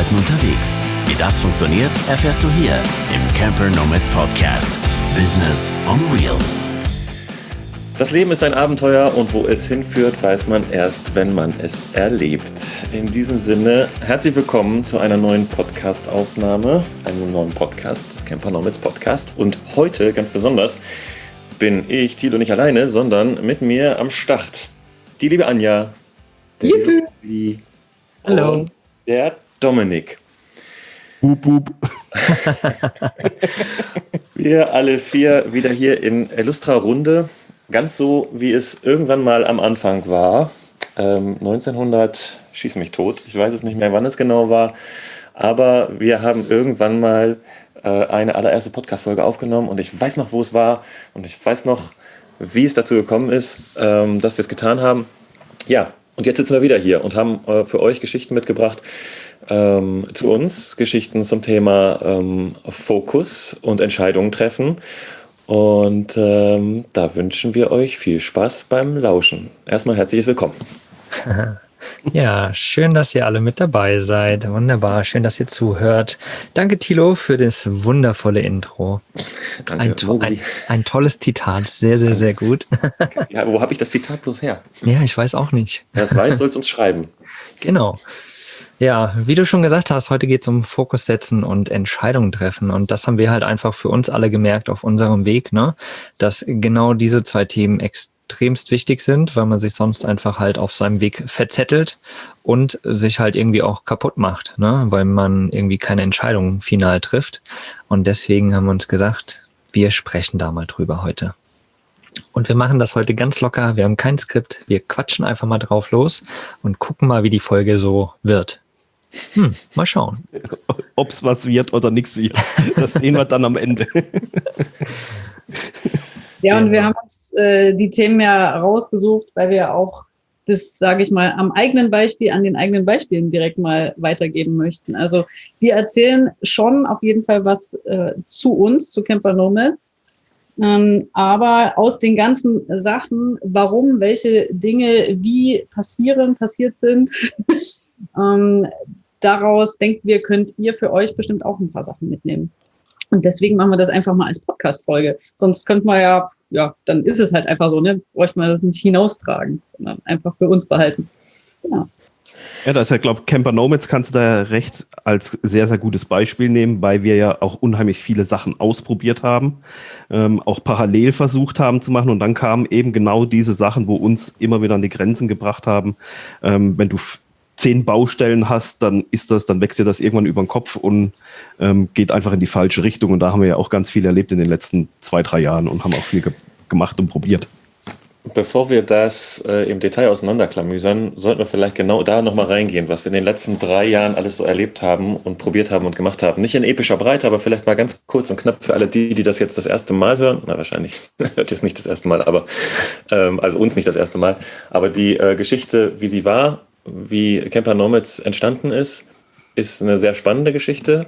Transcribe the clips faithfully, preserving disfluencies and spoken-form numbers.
Leuten unterwegs. Wie das funktioniert, erfährst du hier im Camper Nomads Podcast. Business on Wheels. Das Leben ist ein Abenteuer und wo es hinführt, weiß man erst, wenn man es erlebt. In diesem Sinne, herzlich willkommen zu einer neuen Podcast-Aufnahme, einem neuen Podcast des Camper Nomads Podcast. Und heute, ganz besonders, bin ich, Thilo, nicht alleine, sondern mit mir am Start die liebe Anja, der liebe Uli, hallo, und der Dominik. Boop, boop. Wir alle vier wieder hier in illustrer Runde. Ganz so, wie es irgendwann mal am Anfang war. Ähm, neunzehnhundert, schieß mich tot, ich weiß es nicht mehr, wann es genau war. Aber wir haben irgendwann mal äh, eine allererste Podcast-Folge aufgenommen und ich weiß noch, wo es war und ich weiß noch, wie es dazu gekommen ist, ähm, dass wir es getan haben. Ja, und jetzt sitzen wir wieder hier und haben äh, für euch Geschichten mitgebracht ähm, zu uns. Geschichten zum Thema ähm, Fokus und Entscheidungen treffen. Und ähm, da wünschen wir euch viel Spaß beim Lauschen. Erstmal herzliches Willkommen. Ja, schön, dass ihr alle mit dabei seid. Wunderbar, schön, dass ihr zuhört. Danke, Thilo, für das wundervolle Intro. Danke, ein, to- ein, ein tolles Zitat, sehr, sehr, sehr gut. Ja, wo habe ich das Zitat bloß her? Ja, ich weiß auch nicht. Wer es weiß, soll es uns schreiben. Genau. Ja, wie du schon gesagt hast, heute geht es um Fokus setzen und Entscheidungen treffen. Und das haben wir halt einfach für uns alle gemerkt auf unserem Weg, ne? Dass genau diese zwei Themen extremst wichtig sind, weil man sich sonst einfach halt auf seinem Weg verzettelt und sich halt irgendwie auch kaputt macht, ne? Weil man irgendwie keine Entscheidungen final trifft. Und deswegen haben wir uns gesagt, wir sprechen da mal drüber heute. Und wir machen das heute ganz locker. Wir haben kein Skript. Wir quatschen einfach mal drauf los und gucken mal, wie die Folge so wird. Hm, mal schauen. Ob es was wird oder nichts wird. Das sehen wir dann am Ende. Ja, und wir haben uns äh, die Themen ja rausgesucht, weil wir auch das, sage ich mal, am eigenen Beispiel, an den eigenen Beispielen direkt mal weitergeben möchten. Also wir erzählen schon auf jeden Fall was äh, zu uns, zu Camper Nomads. Ähm, aber aus den ganzen Sachen, warum welche Dinge wie passieren, passiert sind, ähm, daraus denkt wir, könnt ihr für euch bestimmt auch ein paar Sachen mitnehmen. Und deswegen machen wir das einfach mal als Podcast-Folge. Sonst könnte man ja, ja, dann ist es halt einfach so, ne? Bräuchte man das nicht hinaustragen, sondern einfach für uns behalten. Genau. Ja, das ist ja, glaube ich, Camper Nomads kannst du da recht als sehr, sehr gutes Beispiel nehmen, weil wir ja auch unheimlich viele Sachen ausprobiert haben, ähm, auch parallel versucht haben zu machen und dann kamen eben genau diese Sachen, wo uns immer wieder an die Grenzen gebracht haben. Ähm, wenn du f- zehn Baustellen hast, dann ist das, dann wächst dir das irgendwann über den Kopf und ähm, geht einfach in die falsche Richtung und da haben wir ja auch ganz viel erlebt in den letzten zwei, drei Jahren und haben auch viel ge- gemacht und probiert. Bevor wir das äh, im Detail auseinanderklamüsern, sollten wir vielleicht genau da nochmal reingehen, was wir in den letzten drei Jahren alles so erlebt haben und probiert haben und gemacht haben. Nicht in epischer Breite, aber vielleicht mal ganz kurz und knapp für alle die, die das jetzt das erste Mal hören. Na, wahrscheinlich hört ihr es nicht das erste Mal, aber ähm, also uns nicht das erste Mal. Aber die äh, Geschichte, wie sie war, wie Camper Nomads entstanden ist, ist eine sehr spannende Geschichte.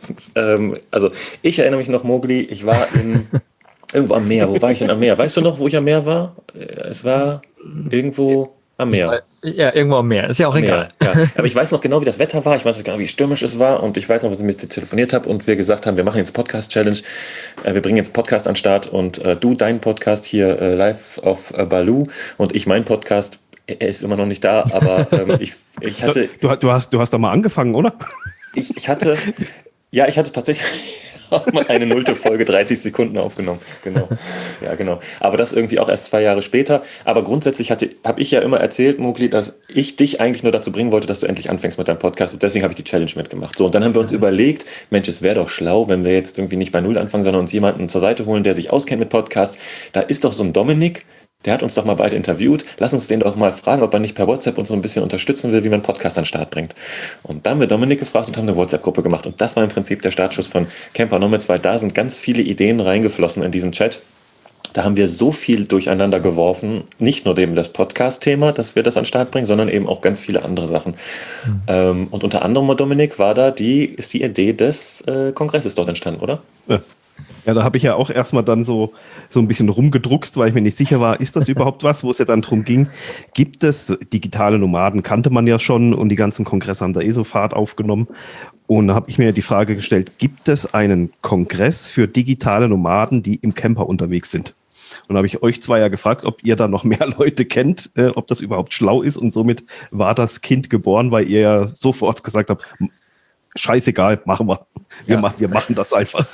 ähm, also ich erinnere mich noch, Mowgli, ich war in... Irgendwo am Meer. Wo war ich denn am Meer? Weißt du noch, wo ich am Meer war? Es war irgendwo am Meer. Ja, irgendwo am Meer. Ist ja auch Am egal. Meer, ja. Aber ich weiß noch genau, wie das Wetter war. Ich weiß noch genau, wie stürmisch es war. Und ich weiß noch, dass ich mit dir telefoniert habe und wir gesagt haben, wir machen jetzt Podcast-Challenge. Äh, wir bringen jetzt Podcast an den Start und äh, du deinen Podcast hier äh, live auf äh, Baloo und ich meinen Podcast. Er ist immer noch nicht da, aber ähm, ich, ich hatte... Du, du, hast, du hast da mal angefangen, oder? Ich, ich hatte... Ja, ich hatte tatsächlich... mal eine nullte Folge, dreißig Sekunden aufgenommen. Genau. Ja, genau. Aber das irgendwie auch erst zwei Jahre später. Aber grundsätzlich habe ich ja immer erzählt, Mowgli, dass ich dich eigentlich nur dazu bringen wollte, dass du endlich anfängst mit deinem Podcast. Und deswegen habe ich die Challenge mitgemacht. So, und dann haben wir uns überlegt, Mensch, es wäre doch schlau, wenn wir jetzt irgendwie nicht bei Null anfangen, sondern uns jemanden zur Seite holen, der sich auskennt mit Podcasts. Da ist doch so ein Dominik, der hat uns doch mal beide interviewt. Lass uns den doch mal fragen, ob er nicht per WhatsApp uns so ein bisschen unterstützen will, wie man einen Podcast an den Start bringt. Und dann haben wir Dominik gefragt und haben eine WhatsApp-Gruppe gemacht. Und das war im Prinzip der Startschuss von Camper Nomads, weil da sind ganz viele Ideen reingeflossen in diesen Chat. Da haben wir so viel durcheinander geworfen, nicht nur eben das Podcast-Thema, dass wir das an den Start bringen, sondern eben auch ganz viele andere Sachen. Mhm. Ähm, und unter anderem, Dominik, war da die, ist die Idee des äh, Kongresses dort entstanden, oder? Ja. Ja, da habe ich ja auch erstmal dann so, so ein bisschen rumgedruckst, weil ich mir nicht sicher war, ist das überhaupt was, wo es ja dann drum ging. Gibt es digitale Nomaden, kannte man ja schon und die ganzen Kongresse haben da eh so Fahrt aufgenommen. Und da habe ich mir die Frage gestellt, gibt es einen Kongress für digitale Nomaden, die im Camper unterwegs sind? Und da habe ich euch zwei ja gefragt, ob ihr da noch mehr Leute kennt, äh, ob das überhaupt schlau ist. Und somit war das Kind geboren, weil ihr ja sofort gesagt habt, scheißegal, machen wir. Wir, Ja. machen, wir machen das einfach.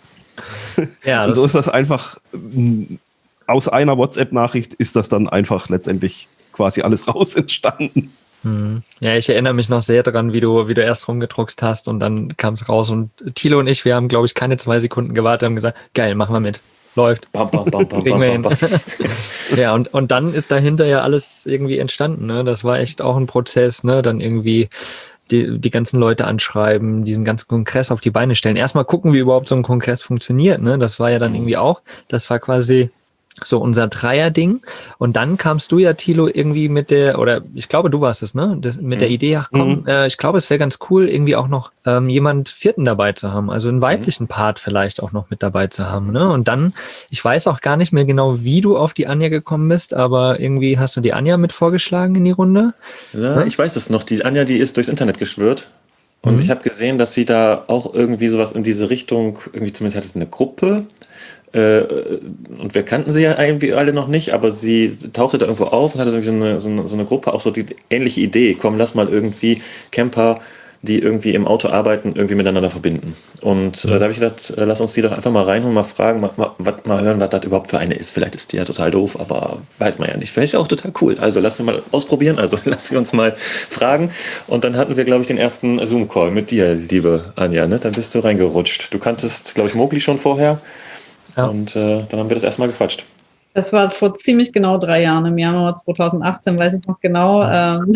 Ja, Und das so ist das einfach, mh, aus einer WhatsApp-Nachricht ist das dann einfach letztendlich quasi alles raus entstanden. Hm. Ja, ich erinnere mich noch sehr daran, wie du, wie du erst rumgedruckst hast und dann kam es raus und Thilo und ich, wir haben, glaube ich, keine zwei Sekunden gewartet und haben gesagt, geil, machen wir mit. Läuft. Bam, bam, bam, bam, Kriegen wir bam, hin. bam, bam. Ja, und, und dann ist dahinter ja alles irgendwie entstanden. Ne? Das war echt auch ein Prozess, ne? Dann irgendwie die, die ganzen Leute anschreiben, diesen ganzen Kongress auf die Beine stellen. Erstmal gucken, wie überhaupt so ein Kongress funktioniert. Ne? Das war ja dann irgendwie auch, das war quasi so unser Dreier-Ding. Und dann kamst du ja, Thilo, irgendwie mit der, oder ich glaube, du warst es, ne? Das, mit der Idee, ach komm, Mhm. äh, ich glaube, es wäre ganz cool, irgendwie auch noch ähm, jemand Vierten dabei zu haben. Also einen weiblichen Part vielleicht auch noch mit dabei zu haben. Ne? Und dann, ich weiß auch gar nicht mehr genau, wie du auf die Anja gekommen bist, aber irgendwie hast du die Anja mit vorgeschlagen in die Runde. Ja, ich weiß es noch. Die Anja, die ist durchs Internet geschwört. Und Mhm. ich habe gesehen, dass sie da auch irgendwie sowas in diese Richtung, irgendwie zumindest hat es eine Gruppe. Äh, und wir kannten sie ja irgendwie alle noch nicht, aber sie tauchte da irgendwo auf und hatte so eine, so eine, so eine Gruppe, auch so die ähnliche Idee. Komm, lass mal irgendwie Camper, die irgendwie im Auto arbeiten, irgendwie miteinander verbinden. Und äh, da habe ich gedacht, äh, lass uns die doch einfach mal reinholen, mal fragen, mal, mal, wat- mal hören, was das überhaupt für eine ist. Vielleicht ist die ja total doof, aber weiß man ja nicht. Vielleicht ist ja auch total cool. Also lass sie mal ausprobieren, also lass sie uns mal fragen. Und dann hatten wir, glaube ich, den ersten Zoom-Call mit dir, liebe Anja. Ne? Dann bist du reingerutscht. Du kanntest, glaube ich, Mowgli schon vorher. Ja. Und äh, dann haben wir das erstmal gequatscht. Das war vor ziemlich genau drei Jahren, im Januar zweitausendachtzehn, weiß ich noch genau. Ähm,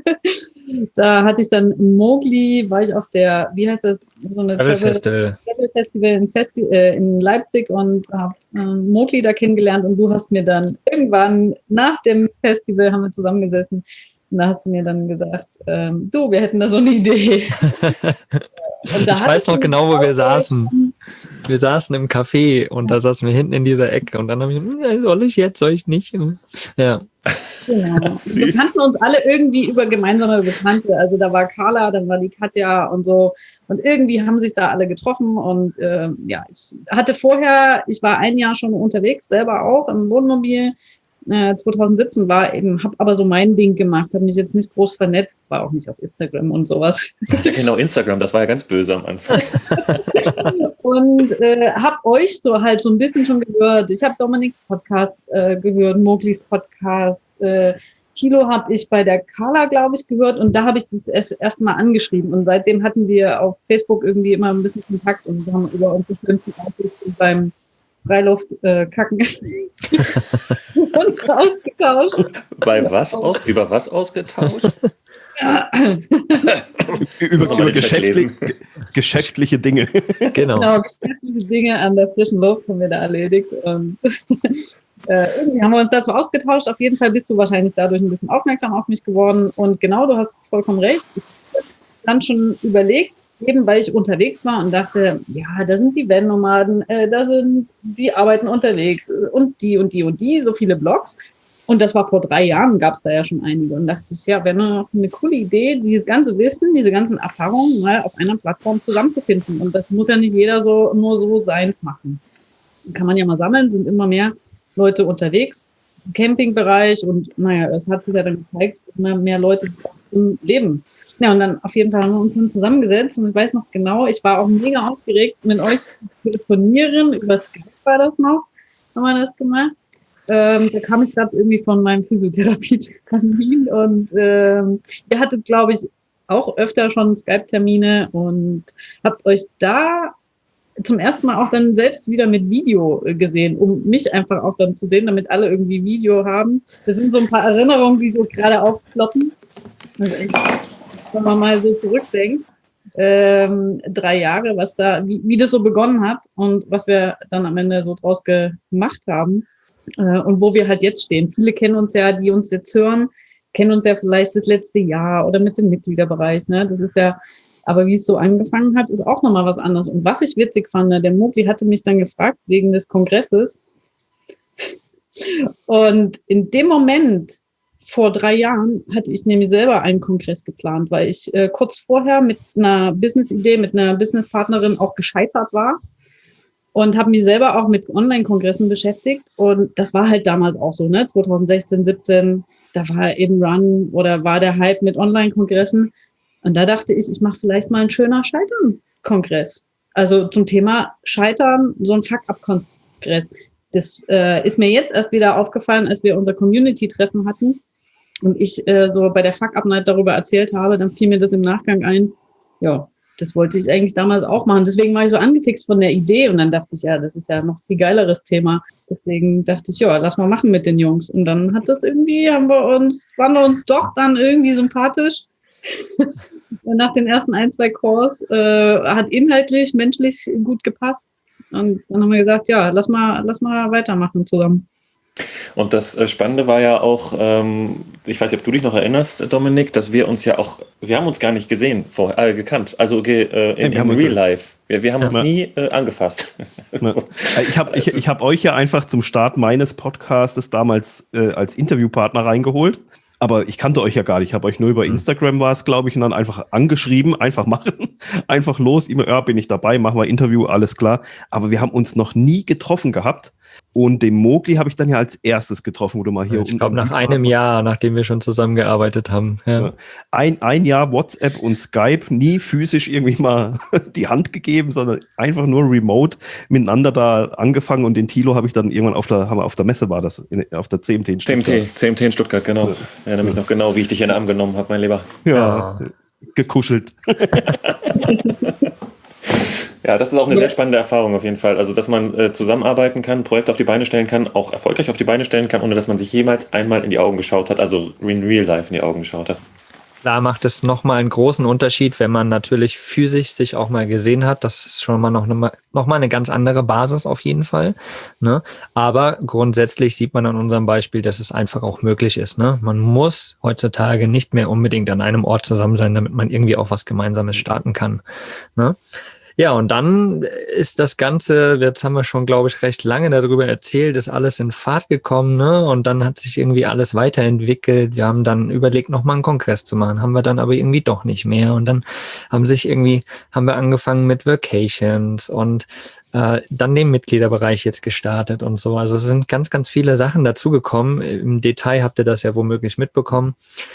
da hatte ich dann Mowgli, war ich auf der, wie heißt das, so eine Travel Travel, Festival. Travel Festival in, Festi äh, in Leipzig und habe äh, Mowgli da kennengelernt und du hast mir dann irgendwann nach dem Festival haben wir zusammengesessen und da hast du mir dann gesagt, ähm, du, wir hätten da so eine Idee. Und da Ich weiß hattest noch du genau, wo wir auch- saßen. Wir saßen im Café und da saßen wir hinten in dieser Ecke und dann habe ich gesagt, "Hm, soll ich jetzt, soll ich nicht? Ja. Genau. Wir Süß. kannten uns alle irgendwie über gemeinsame Bekannte. Also da war Carla, dann war die Katja und so. Und irgendwie haben sich da alle getroffen. Und ähm, ja, ich hatte vorher, ich war ein Jahr schon unterwegs, selber auch im Wohnmobil. Äh, zweitausendsiebzehn war eben, habe aber so mein Ding gemacht, habe mich jetzt nicht groß vernetzt, war auch nicht auf Instagram und sowas. Ja, genau, Instagram, das war ja ganz böse am Anfang. Und äh, habe euch so halt so ein bisschen schon gehört. Ich habe Dominiks Podcast äh, gehört, Mowglis Podcast. Äh, Thilo habe ich bei der Carla, glaube ich, gehört. Und da habe ich das erst, erst mal angeschrieben. Und seitdem hatten wir auf Facebook irgendwie immer ein bisschen Kontakt und haben über unsere schönsten Aussichten beim Freiluft äh, kacken uns ausgetauscht. Bei was aus, über was ausgetauscht? Ja. Über, Muss man mal über den Chat geschäftlich, geschäftliche Dinge. Genau. Genau, geschäftliche Dinge an der frischen Luft haben wir da erledigt. Und äh, irgendwie haben wir uns dazu ausgetauscht. Auf jeden Fall bist du wahrscheinlich dadurch ein bisschen aufmerksam auf mich geworden. Und genau, du hast vollkommen recht. Ich habe dann schon überlegt, eben weil ich unterwegs war und dachte, ja, da sind die Van-Nomaden, äh, da sind die arbeiten unterwegs und die und die und die, so viele Blogs. Und das war vor drei Jahren, gab es da ja schon einige. Und dachte ich, ja, wäre noch eine coole Idee, dieses ganze Wissen, diese ganzen Erfahrungen mal auf einer Plattform zusammenzufinden. Und das muss ja nicht jeder so nur so seins machen. Kann man ja mal sammeln, sind immer mehr Leute unterwegs im Campingbereich. Und naja, es hat sich ja dann gezeigt, immer mehr Leute im Leben. Ja, und dann auf jeden Fall haben wir uns dann zusammengesetzt. Und ich weiß noch genau, ich war auch mega aufgeregt, mit euch zu telefonieren. Über Skype war das noch, haben wir das gemacht. Ähm, da kam ich gerade irgendwie von meinem Physiotherapie-Termin und ähm, ihr hattet, glaube ich, auch öfter schon Skype-Termine und habt euch da zum ersten Mal auch dann selbst wieder mit Video äh, gesehen, um mich einfach auch dann zu sehen, damit alle irgendwie Video haben. Das sind so ein paar Erinnerungen, die so gerade aufploppen. Also echt, wenn man mal so zurückdenkt, ähm, drei Jahre, was da, wie, wie das so begonnen hat und was wir dann am Ende so draus gemacht haben. Und wo wir halt jetzt stehen. Viele kennen uns ja, die uns jetzt hören, kennen uns ja vielleicht das letzte Jahr oder mit dem Mitgliederbereich. Ne? Das ist ja Aber wie es so angefangen hat, ist auch nochmal was anderes. Und was ich witzig fand, der Mogli hatte mich dann gefragt wegen des Kongresses. Und in dem Moment, vor drei Jahren, hatte ich nämlich selber einen Kongress geplant, weil ich äh, kurz vorher mit einer Business-Idee, mit einer Businesspartnerin auch gescheitert war und habe mich selber auch mit Online-Kongressen beschäftigt. Und das war halt damals auch so, ne? zwanzig sechzehn, siebzehn, da war eben Run oder war der Hype mit Online-Kongressen. Und da dachte ich, ich mache vielleicht mal einen schöner Scheitern-Kongress. Also zum Thema Scheitern, so ein Fuck-Up-Kongress. Das äh, ist mir jetzt erst wieder aufgefallen, als wir unser Community-Treffen hatten und ich äh, so bei der Fuck-Up-Night darüber erzählt habe, dann fiel mir das im Nachgang ein, ja, das wollte ich eigentlich damals auch machen. Deswegen war ich so angefixt von der Idee und dann dachte ich, ja, das ist ja noch viel geileres Thema. Deswegen dachte ich, ja, lass mal machen mit den Jungs. Und dann hat das irgendwie, haben wir uns, waren wir uns doch dann irgendwie sympathisch. Nach den ersten ein, zwei Calls äh, hat inhaltlich, menschlich gut gepasst. Und dann haben wir gesagt, ja, lass mal, lass mal weitermachen zusammen. Und das Spannende war ja auch, ähm, ich weiß nicht, ob du dich noch erinnerst, Dominik, dass wir uns ja auch, wir haben uns gar nicht gesehen, vor, äh, gekannt, also äh, in, ja, in Real Life. Wir, wir haben ja, uns nie äh, angefasst. Ja. Ich habe ich, ich hab euch ja einfach zum Start meines Podcastes damals äh, als Interviewpartner reingeholt. Aber ich kannte euch ja gar nicht. Ich habe euch nur über Instagram war es, glaube ich, und dann einfach angeschrieben, einfach machen, einfach los, immer, ja, bin ich dabei, machen wir Interview, alles klar. Aber wir haben uns noch nie getroffen gehabt. Und den Mogli habe ich dann ja als erstes getroffen, wo du mal hier Ich glaube, nach einem Jahr, nachdem wir schon zusammengearbeitet haben. Ja. Ein, ein Jahr WhatsApp und Skype, nie physisch irgendwie mal die Hand gegeben, sondern einfach nur remote miteinander da angefangen. Und den Thilo habe ich dann irgendwann auf der, haben wir auf der Messe war das, in, auf der C M T in Stuttgart. C M T, C M T in Stuttgart, genau. Ich erinnere mich noch genau, wie ich dich in den Arm genommen habe, mein Lieber. Ja, ja. Gekuschelt. Ja, das ist auch eine sehr spannende Erfahrung auf jeden Fall. Also, dass man äh, zusammenarbeiten kann, Projekte auf die Beine stellen kann, auch erfolgreich auf die Beine stellen kann, ohne dass man sich jemals einmal in die Augen geschaut hat, also in real life in die Augen geschaut hat. Da macht es nochmal einen großen Unterschied, wenn man natürlich physisch sich auch mal gesehen hat. Das ist schon mal noch, eine, noch mal eine ganz andere Basis auf jeden Fall. Ne? Aber grundsätzlich sieht man an unserem Beispiel, dass es einfach auch möglich ist. Ne? Man muss heutzutage nicht mehr unbedingt an einem Ort zusammen sein, damit man irgendwie auch was Gemeinsames starten kann. Ne? Ja, und dann ist das Ganze, jetzt haben wir schon, glaube ich, recht lange darüber erzählt, ist alles in Fahrt gekommen, ne? Und dann hat sich irgendwie alles weiterentwickelt. Wir haben dann überlegt, nochmal einen Kongress zu machen, haben wir dann aber irgendwie doch nicht mehr. Und dann haben sich irgendwie, haben wir angefangen mit Vacations und äh, dann den Mitgliederbereich jetzt gestartet und so. Also es sind ganz, ganz viele Sachen dazugekommen. Im Detail habt ihr das ja womöglich mitbekommen.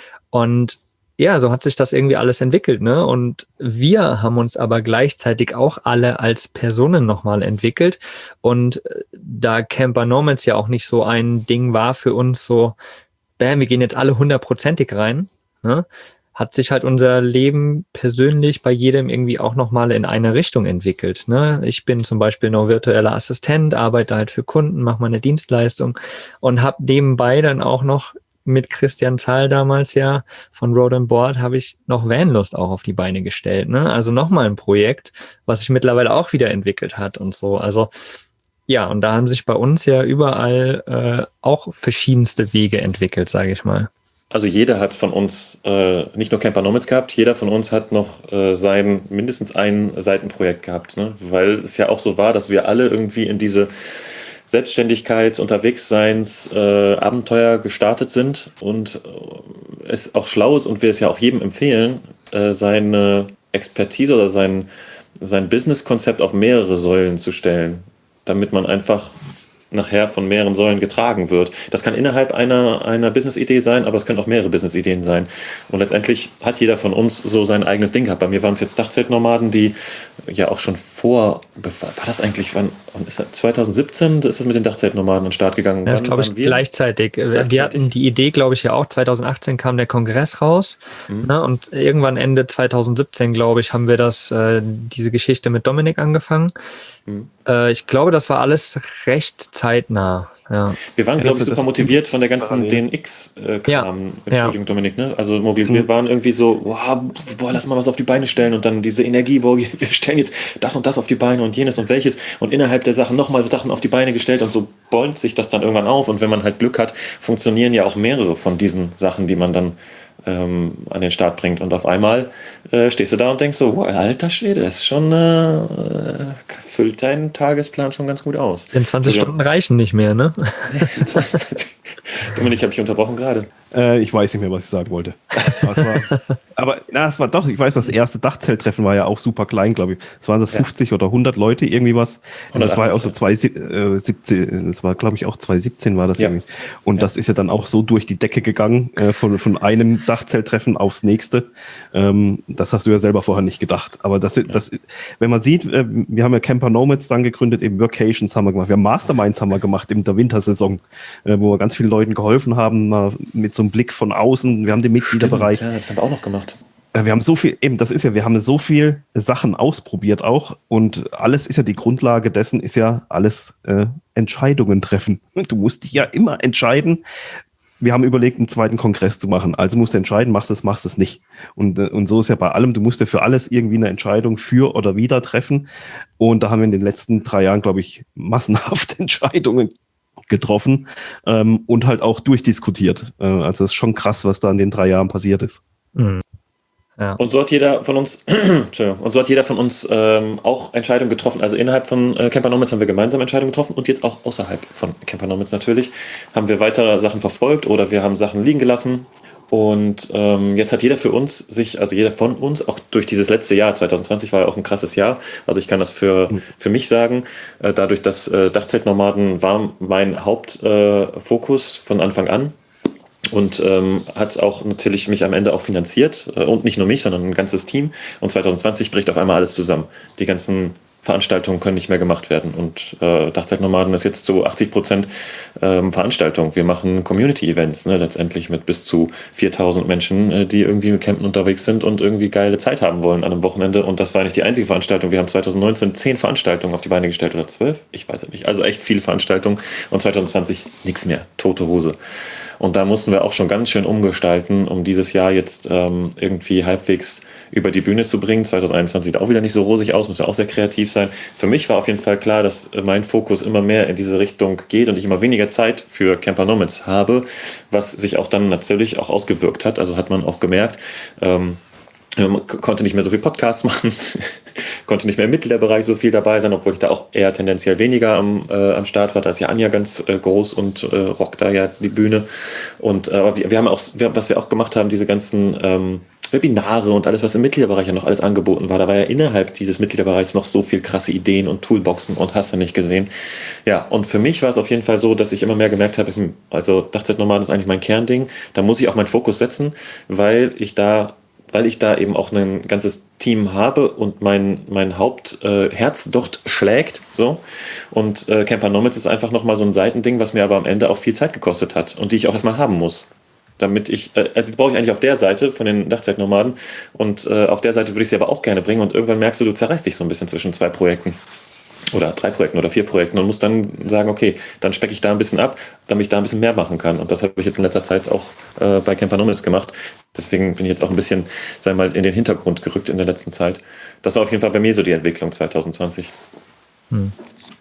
Und ja, so hat sich das irgendwie alles entwickelt, ne? Und wir haben uns aber gleichzeitig auch alle als Personen nochmal entwickelt. Und da Camper Nomads ja auch nicht so ein Ding war für uns, so, bam, wir gehen jetzt alle hundertprozentig rein, ne? Hat sich halt unser Leben persönlich bei jedem irgendwie auch nochmal in eine Richtung entwickelt, ne? Ich bin zum Beispiel noch virtueller Assistent, arbeite halt für Kunden, mache meine Dienstleistung und habe nebenbei dann auch noch mit Christian Zahl damals ja von Road and Board habe ich noch Vanlust auch auf die Beine gestellt, ne? Also nochmal ein Projekt, was sich mittlerweile auch wieder entwickelt hat und so. Also ja, und da haben sich bei uns ja überall äh, auch verschiedenste Wege entwickelt, sage ich mal. Also jeder hat von uns äh, nicht nur Camper Nomads gehabt, jeder von uns hat noch äh, sein mindestens ein Seitenprojekt gehabt, ne? Weil es ja auch so war, dass wir alle irgendwie in diese Selbstständigkeits-, Unterwegsseins, äh, Abenteuer gestartet sind und äh, es auch schlau ist und wir es ja auch jedem empfehlen, äh, seine Expertise oder sein, sein Business-Konzept auf mehrere Säulen zu stellen, damit man einfach nachher von mehreren Säulen getragen wird. Das kann innerhalb einer, einer Business-Idee sein, aber es können auch mehrere Business-Ideen sein. Und letztendlich hat jeder von uns so sein eigenes Ding gehabt. Bei mir waren es jetzt Dachzeltnomaden, die ja auch schon vor, war das eigentlich, wann, wann ist das, zwanzig siebzehn ist das mit den Dachzeltnomaden an den Start gegangen? Das glaube ich wir? Gleichzeitig. gleichzeitig. Wir hatten die Idee, glaube ich, ja auch, zwanzig achtzehn kam der Kongress raus, mhm. ne, und irgendwann Ende zwanzig siebzehn, glaube ich, haben wir das, äh, diese Geschichte mit Dominik angefangen. Mhm. Äh, ich glaube, das war alles recht zeitnah. Ja. Wir waren, Ja, glaube das- ich, super das- motiviert von der ganzen parallel. D N X-Kram. Ja. Entschuldigung, Dominik, ne? Also mobil, wir Mhm. waren irgendwie so, wow, boah, lass mal was auf die Beine stellen und dann diese Energie, boah, wir stellen jetzt das und das auf die Beine und jenes und welches und innerhalb der Sachen nochmal Sachen auf die Beine gestellt und so bäumt sich das dann irgendwann auf und wenn man halt Glück hat, funktionieren ja auch mehrere von diesen Sachen, die man dann ähm, an den Start bringt und auf einmal äh, stehst du da und denkst so, wow, alter Schwede, das ist schon, äh, füllt deinen Tagesplan schon ganz gut aus. vierundzwanzig Also, Stunden reichen nicht mehr, ne? Dominik, habe ich unterbrochen gerade. Äh, ich weiß nicht mehr, was ich sagen wollte. Aber, es war, aber na, es war doch, ich weiß, das erste Dachzelttreffen war ja auch super klein, glaube ich. Es waren das Ja. fünfzig oder hundert Leute, irgendwie was. Und das war ja auch so hundertachtzig, zweitausendsiebzehn, das war, glaube ich, auch zweitausendsiebzehn war das Ja. irgendwie. Und Ja. das ist ja dann auch so durch die Decke gegangen, äh, von, von einem Dachzelttreffen aufs nächste. Ähm, das hast du ja selber vorher nicht gedacht. Aber das, das, wenn man sieht, äh, wir haben ja Camper Nomads dann gegründet, eben Workations haben wir gemacht. Wir haben Masterminds haben wir gemacht in der Wintersaison, äh, wo wir ganz vielen Leuten geholfen haben, mal mit so einem Blick von außen. Wir haben den Mitgliederbereich. Klar, das haben wir auch noch gemacht. Äh, Wir haben so viel, eben, das ist ja, wir haben so viel Sachen ausprobiert auch und alles ist ja die Grundlage dessen, ist ja alles äh, Entscheidungen treffen. Du musst dich ja immer entscheiden. Wir haben überlegt, einen zweiten Kongress zu machen. Also musst du entscheiden, machst du es, machst du es nicht. Und, äh, und so ist ja bei allem, du musst ja für alles irgendwie eine Entscheidung für oder wider treffen. Und da haben wir in den letzten drei Jahren, glaube ich, massenhaft Entscheidungen getroffen ähm, und halt auch durchdiskutiert. Äh, also es ist schon krass, was da in den drei Jahren passiert ist. Mhm. Ja. Und so hat jeder von uns, Entschuldigung, und so hat jeder von uns ähm, auch Entscheidungen getroffen. Also innerhalb von äh, Camper Nomads haben wir gemeinsam Entscheidungen getroffen und jetzt auch außerhalb von Camper Nomads natürlich haben wir weitere Sachen verfolgt oder wir haben Sachen liegen gelassen. Und ähm, jetzt hat jeder für uns sich, also jeder von uns, auch durch dieses letzte Jahr, zwanzig zwanzig war ja auch ein krasses Jahr, also ich kann das für, für mich sagen, äh, dadurch, dass äh, Dachzeltnomaden war mein Hauptfokus äh, von Anfang an. Und ähm, hat auch natürlich mich am Ende auch finanziert äh, und nicht nur mich, sondern ein ganzes Team. Und zwanzig zwanzig bricht auf einmal alles zusammen. Die ganzen Veranstaltungen können nicht mehr gemacht werden. Und äh, Dachzeltnomaden ist jetzt zu achtzig Prozent ähm, Veranstaltung. Wir machen Community-Events, ne, letztendlich mit bis zu viertausend Menschen, äh, die irgendwie mit Campen unterwegs sind und irgendwie geile Zeit haben wollen an einem Wochenende. Und das war nicht die einzige Veranstaltung. Wir haben zwanzig neunzehn zehn Veranstaltungen auf die Beine gestellt oder zwölf, ich weiß es nicht. Also echt viele Veranstaltungen. Und zwanzig zwanzig nichts mehr, tote Hose. Und da mussten wir auch schon ganz schön umgestalten, um dieses Jahr jetzt ähm, irgendwie halbwegs über die Bühne zu bringen. zwanzig einundzwanzig sieht auch wieder nicht so rosig aus, muss ja auch sehr kreativ sein. Für mich war auf jeden Fall klar, dass mein Fokus immer mehr in diese Richtung geht und ich immer weniger Zeit für Camper Nomads habe, was sich auch dann natürlich auch ausgewirkt hat. Also hat man auch gemerkt, ähm, man konnte nicht mehr so viel Podcasts machen, konnte nicht mehr im Mitgliederbereich so viel dabei sein, obwohl ich da auch eher tendenziell weniger am, äh, am Start war. Da ist ja Anja ganz äh, groß und äh, rockt da ja die Bühne. Und äh, wir, wir haben auch, wir, was wir auch gemacht haben, diese ganzen ähm, Webinare und alles, was im Mitgliederbereich ja noch alles angeboten war. Da war ja innerhalb dieses Mitgliederbereichs noch so viel krasse Ideen und Toolboxen und hast du nicht gesehen. Ja, und für mich war es auf jeden Fall so, dass ich immer mehr gemerkt habe, hm, also Dachzeltnomaden ist eigentlich mein Kernding. Da muss ich auch meinen Fokus setzen, weil ich da weil ich da eben auch ein ganzes Team habe und mein, mein Hauptherz äh, dort schlägt. So. Und äh, Camper Nomads ist einfach nochmal so ein Seitending, was mir aber am Ende auch viel Zeit gekostet hat und die ich auch erstmal haben muss. Damit ich, äh, also die brauche ich eigentlich auf der Seite von den Dachzeltnomaden und äh, auf der Seite würde ich sie aber auch gerne bringen und irgendwann merkst du, du zerreißt dich so ein bisschen zwischen zwei Projekten. Oder drei Projekten oder vier Projekten und muss dann sagen, okay, dann specke ich da ein bisschen ab, damit ich da ein bisschen mehr machen kann. Und das habe ich jetzt in letzter Zeit auch äh, bei Camper Nomads gemacht. Deswegen bin ich jetzt auch ein bisschen, sagen wir mal, in den Hintergrund gerückt in der letzten Zeit. Das war auf jeden Fall bei mir so die Entwicklung zwanzig zwanzig. Hm.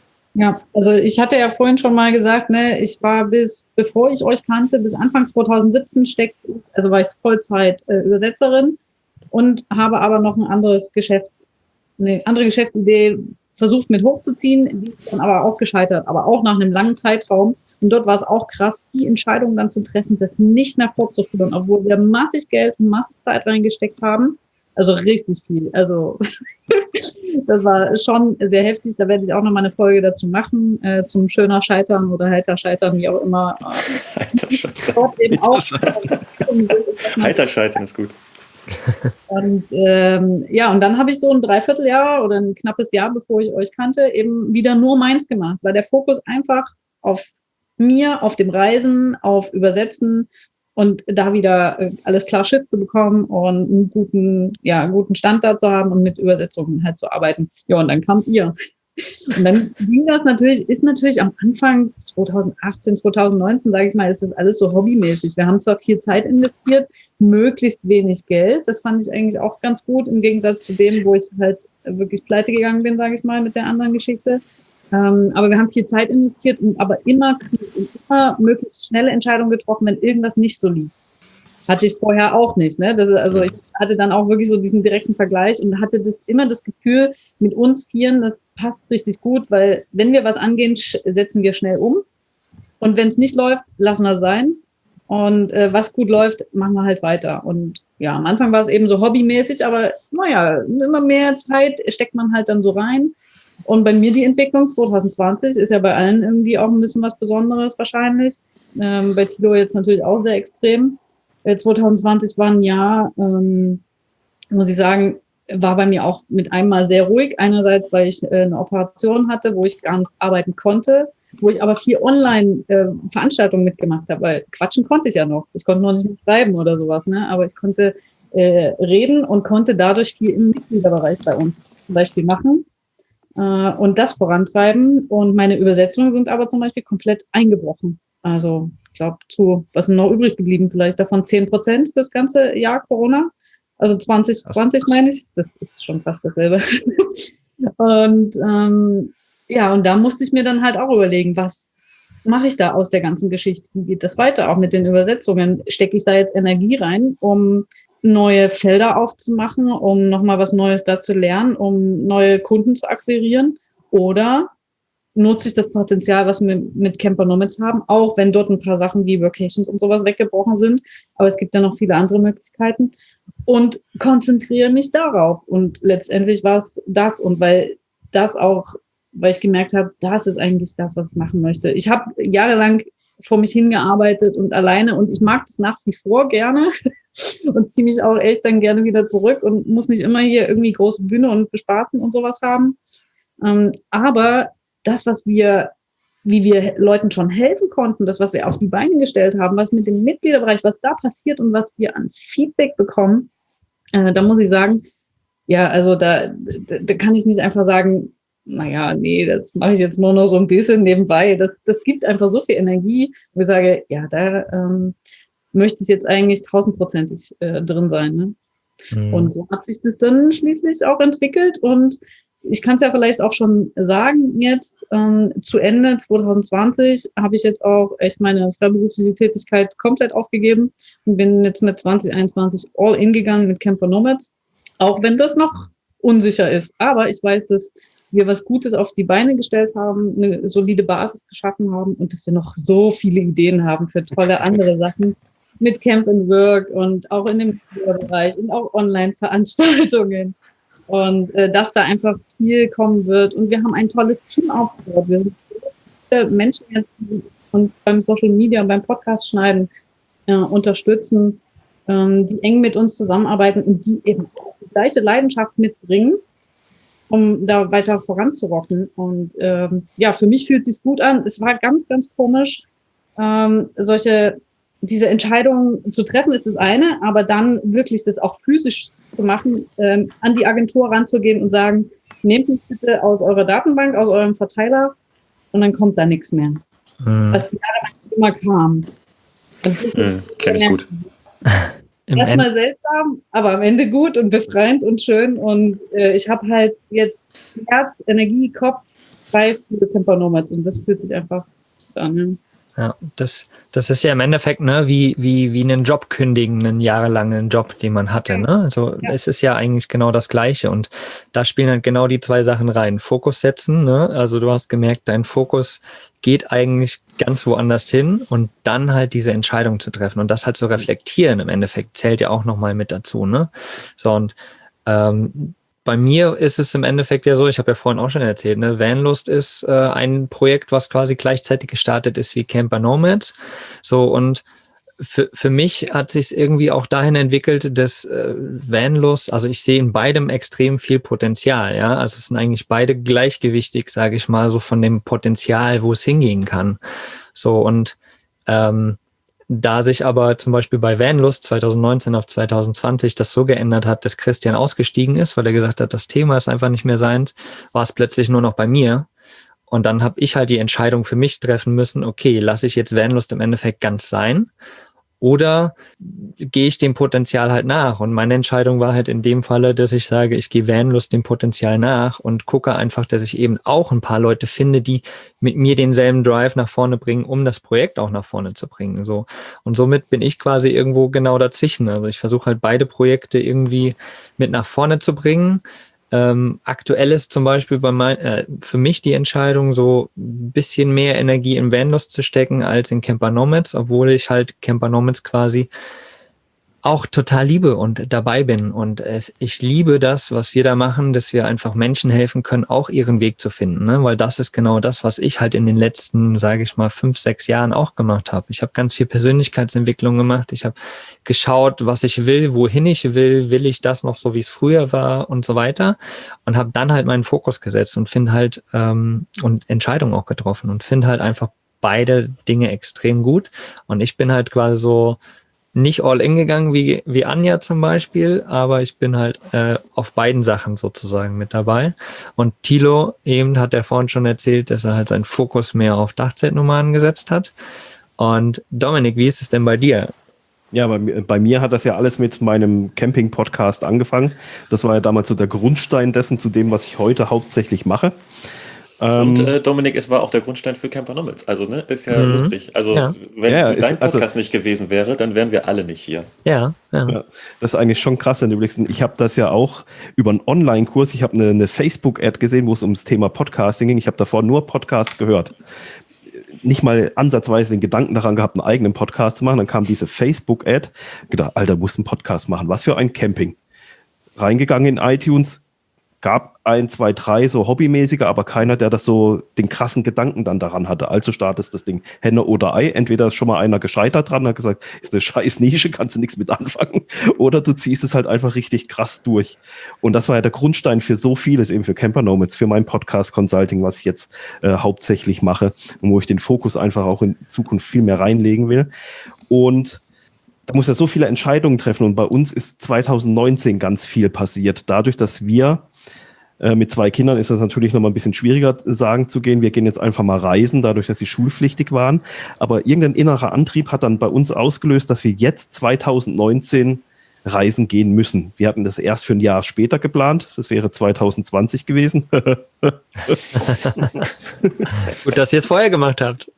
Ja, also ich hatte ja vorhin schon mal gesagt, ne, ich war bis, bevor ich euch kannte, bis Anfang zwanzig siebzehn steckt, also war ich Vollzeit äh, Übersetzerin und habe aber noch ein anderes Geschäft, eine andere Geschäftsidee versucht mit hochzuziehen, die ist dann aber auch gescheitert, aber auch nach einem langen Zeitraum. Und dort war es auch krass, die Entscheidung dann zu treffen, das nicht mehr fortzuführen, obwohl wir massig Geld und massig Zeit reingesteckt haben. Also richtig viel. Also das war schon sehr heftig. Da werde ich auch noch mal eine Folge dazu machen, äh, zum schöner Scheitern oder heiter Scheitern, wie auch immer. Heiter Scheitern. Dort eben auch. Heiter Scheitern ist gut. Und ähm, ja, und dann habe ich so ein Dreivierteljahr oder ein knappes Jahr, bevor ich euch kannte, eben wieder nur meins gemacht, weil der Fokus einfach auf mir, auf dem Reisen, auf Übersetzen und da wieder äh, alles klar Schiff zu bekommen und einen guten, ja, einen guten Stand da zu haben und mit Übersetzungen halt zu arbeiten. Ja, und dann kamt ihr. Und dann ging das natürlich, ist natürlich am Anfang zwanzig achtzehn, zwanzig neunzehn, sage ich mal, ist das alles so hobbymäßig. Wir haben zwar viel Zeit investiert, möglichst wenig Geld. Das fand ich eigentlich auch ganz gut, im Gegensatz zu dem, wo ich halt wirklich pleite gegangen bin, sage ich mal, mit der anderen Geschichte. Ähm, aber wir haben viel Zeit investiert und aber immer, immer möglichst schnelle Entscheidungen getroffen, wenn irgendwas nicht so lief. Hatte ich vorher auch nicht, ne? Das ist, also ich hatte dann auch wirklich so diesen direkten Vergleich und hatte das immer das Gefühl, mit uns Vieren, das passt richtig gut, weil wenn wir was angehen, setzen wir schnell um. Und wenn es nicht läuft, lassen wir es sein. Und äh, was gut läuft, machen wir halt weiter. Und ja, am Anfang war es eben so hobbymäßig, aber naja, immer mehr Zeit steckt man halt dann so rein. Und bei mir die Entwicklung zwanzig zwanzig ist ja bei allen irgendwie auch ein bisschen was Besonderes wahrscheinlich. Ähm, bei Thilo jetzt natürlich auch sehr extrem. zwanzig zwanzig war ein Jahr, ähm, muss ich sagen, war bei mir auch mit einmal sehr ruhig. Einerseits, weil ich äh, eine Operation hatte, wo ich gar nicht arbeiten konnte, wo ich aber viel Online-Veranstaltungen äh, mitgemacht habe, weil quatschen konnte ich ja noch. Ich konnte noch nicht mehr schreiben oder sowas, ne? Aber ich konnte äh, reden und konnte dadurch viel im Mitgliederbereich bei uns zum Beispiel machen äh, und das vorantreiben. Und meine Übersetzungen sind aber zum Beispiel komplett eingebrochen. Also ich glaube, zu, was ist noch übrig geblieben? Vielleicht davon zehn Prozent fürs ganze Jahr Corona. Also zwanzig zwanzig meine ich. Das ist schon fast dasselbe. Und ähm, ja, und da musste ich mir dann halt auch überlegen, was mache ich da aus der ganzen Geschichte? Wie geht das weiter? Auch mit den Übersetzungen. Stecke ich da jetzt Energie rein, um neue Felder aufzumachen, um nochmal was Neues da zu lernen, um neue Kunden zu akquirieren? Oder nutze ich das Potenzial, was wir mit Camper Nomads haben, auch wenn dort ein paar Sachen wie Vacations und sowas weggebrochen sind. Aber es gibt ja noch viele andere Möglichkeiten und konzentriere mich darauf. Und letztendlich war es das und weil das auch, weil ich gemerkt habe, das ist eigentlich das, was ich machen möchte. Ich habe jahrelang vor mich hingearbeitet und alleine und ich mag das nach wie vor gerne und ziehe mich auch echt dann gerne wieder zurück und muss nicht immer hier irgendwie große Bühne und bespaßen und sowas haben. Ähm, aber das, was wir, wie wir Leuten schon helfen konnten, das, was wir auf die Beine gestellt haben, was mit dem Mitgliederbereich, was da passiert und was wir an Feedback bekommen, äh, da muss ich sagen, ja, also da, da, da kann ich nicht einfach sagen, naja, nee, das mache ich jetzt nur noch so ein bisschen nebenbei. Das, das gibt einfach so viel Energie, wo ich sage, ja, da ähm, möchte ich jetzt eigentlich tausendprozentig äh, drin sein. Ne? Mhm. Und so hat sich das dann schließlich auch entwickelt und ich kann es ja vielleicht auch schon sagen jetzt, ähm, zu Ende zwanzig zwanzig habe ich jetzt auch echt meine freiberufliche Tätigkeit komplett aufgegeben und bin jetzt mit zwanzig einundzwanzig all in gegangen mit Camper Nomads, auch wenn das noch unsicher ist. Aber ich weiß, dass wir was Gutes auf die Beine gestellt haben, eine solide Basis geschaffen haben und dass wir noch so viele Ideen haben für tolle andere Sachen mit Camp and Work und auch in dem Bereich und auch Online-Veranstaltungen. Und äh, dass da einfach viel kommen wird. Und wir haben ein tolles Team aufgebaut. Wir sind viele Menschen jetzt, die uns beim Social Media und beim Podcast schneiden, äh, unterstützen, ähm, die eng mit uns zusammenarbeiten und die eben auch die gleiche Leidenschaft mitbringen, um da weiter voranzurocken. Und ähm, ja, für mich fühlt es sich gut an. Es war ganz, ganz komisch, ähm, solche diese Entscheidung zu treffen ist das eine, aber dann wirklich das auch physisch zu machen, ähm, an die Agentur ranzugehen und sagen, nehmt mich bitte aus eurer Datenbank, aus eurem Verteiler und dann kommt da nichts mehr. Mhm. Was jahrelang immer kam. Mhm, kenn ich gut. Erstmal seltsam, aber am Ende gut und befreiend und schön und äh, ich habe halt jetzt Herz, Energie, Kopf frei für Camper Nomads und das fühlt sich einfach an. Ja. Ja, das, das ist ja im Endeffekt ne, wie, wie, wie einen Job kündigen, einen jahrelangen Job, den man hatte. Ne? Also ja. Es ist ja eigentlich genau das Gleiche und da spielen halt genau die zwei Sachen rein. Fokus setzen, ne? Also du hast gemerkt, dein Fokus geht eigentlich ganz woanders hin und dann halt diese Entscheidung zu treffen und das halt zu reflektieren im Endeffekt zählt ja auch nochmal mit dazu. Ne? So und ähm, bei mir ist es im Endeffekt ja so, ich habe ja vorhin auch schon erzählt, ne, Vanlust ist äh, ein Projekt, was quasi gleichzeitig gestartet ist wie Camper Nomads. So und für, für mich hat sich es irgendwie auch dahin entwickelt, dass äh, Vanlust, also ich sehe in beidem extrem viel Potenzial, ja, also es sind eigentlich beide gleichgewichtig, sage ich mal, so von dem Potenzial, wo es hingehen kann. So und ähm, Da sich aber zum Beispiel bei Vanlust zwanzig neunzehn auf zwanzig zwanzig das so geändert hat, dass Christian ausgestiegen ist, weil er gesagt hat, das Thema ist einfach nicht mehr seins, war es plötzlich nur noch bei mir. Und dann habe ich halt die Entscheidung für mich treffen müssen, okay, lasse ich jetzt Vanlust im Endeffekt ganz sein oder gehe ich dem Potenzial halt nach? Und meine Entscheidung war halt in dem Falle, dass ich sage, ich gehe Vanlust dem Potenzial nach und gucke einfach, dass ich eben auch ein paar Leute finde, die mit mir denselben Drive nach vorne bringen, um das Projekt auch nach vorne zu bringen. So. Und somit bin ich quasi irgendwo genau dazwischen. Also ich versuche halt beide Projekte irgendwie mit nach vorne zu bringen. Ähm, aktuell ist zum Beispiel bei mein, äh, für mich die Entscheidung, so ein bisschen mehr Energie in Vanlust zu stecken als in Camper Nomads, obwohl ich halt Camper Nomads quasi auch total liebe und dabei bin. Und es, ich liebe das, was wir da machen, dass wir einfach Menschen helfen können, auch ihren Weg zu finden. Ne? Weil das ist genau das, was ich halt in den letzten, sage ich mal, fünf, sechs Jahren auch gemacht habe. Ich habe ganz viel Persönlichkeitsentwicklung gemacht. Ich habe geschaut, was ich will, wohin ich will. Will ich das noch so, wie es früher war und so weiter. Und habe dann halt meinen Fokus gesetzt und finde halt ähm, und Entscheidungen auch getroffen und finde halt einfach beide Dinge extrem gut. Und ich bin halt quasi so nicht all in gegangen wie, wie Anja zum Beispiel, aber ich bin halt äh, auf beiden Sachen sozusagen mit dabei. Und Thilo eben hat er vorhin schon erzählt, dass er halt seinen Fokus mehr auf Dachzeltnomaden gesetzt hat. Und Dominik, wie ist es denn bei dir? Ja, bei, bei mir hat das ja alles mit meinem Camping-Podcast angefangen. Das war ja damals so der Grundstein dessen, zu dem, was ich heute hauptsächlich mache. Und äh, Dominik, es war auch der Grundstein für Camper Nomads. Also, ne, ist ja mhm. lustig. Also, ja. wenn ja, dein ist, Podcast also, nicht gewesen wäre, dann wären wir alle nicht hier. Ja, ja. ja das ist eigentlich schon krass, wenn du überlegst. Ich habe das ja auch über einen Online-Kurs, ich habe eine, eine Facebook-Ad gesehen, wo es ums Thema Podcasting ging. Ich habe davor nur Podcasts gehört. Nicht mal ansatzweise den Gedanken daran gehabt, einen eigenen Podcast zu machen. Dann kam diese Facebook-Ad. Gedacht, Alter, musst einen Podcast machen. Was für ein Camping. Reingegangen in iTunes. Gab ein, zwei, drei so hobbymäßige, aber keiner, der das so den krassen Gedanken dann daran hatte. Also startest das Ding Henne oder Ei. Entweder ist schon mal einer gescheitert dran, hat gesagt, ist eine scheiß Nische, kannst du nichts mit anfangen. Oder du ziehst es halt einfach richtig krass durch. Und das war ja der Grundstein für so vieles, eben für Camper Nomads, für mein Podcast Consulting, was ich jetzt äh, hauptsächlich mache und wo ich den Fokus einfach auch in Zukunft viel mehr reinlegen will. Und da muss ja so viele Entscheidungen treffen. Und bei uns ist zwanzig neunzehn ganz viel passiert. Dadurch, dass wir mit zwei Kindern ist das natürlich noch mal ein bisschen schwieriger, sagen zu gehen, wir gehen jetzt einfach mal reisen, dadurch, dass sie schulpflichtig waren. Aber irgendein innerer Antrieb hat dann bei uns ausgelöst, dass wir jetzt zwanzig neunzehn reisen gehen müssen. Wir hatten das erst für ein Jahr später geplant, das wäre zwanzig zwanzig gewesen. Gut, dass ihr es vorher gemacht habt.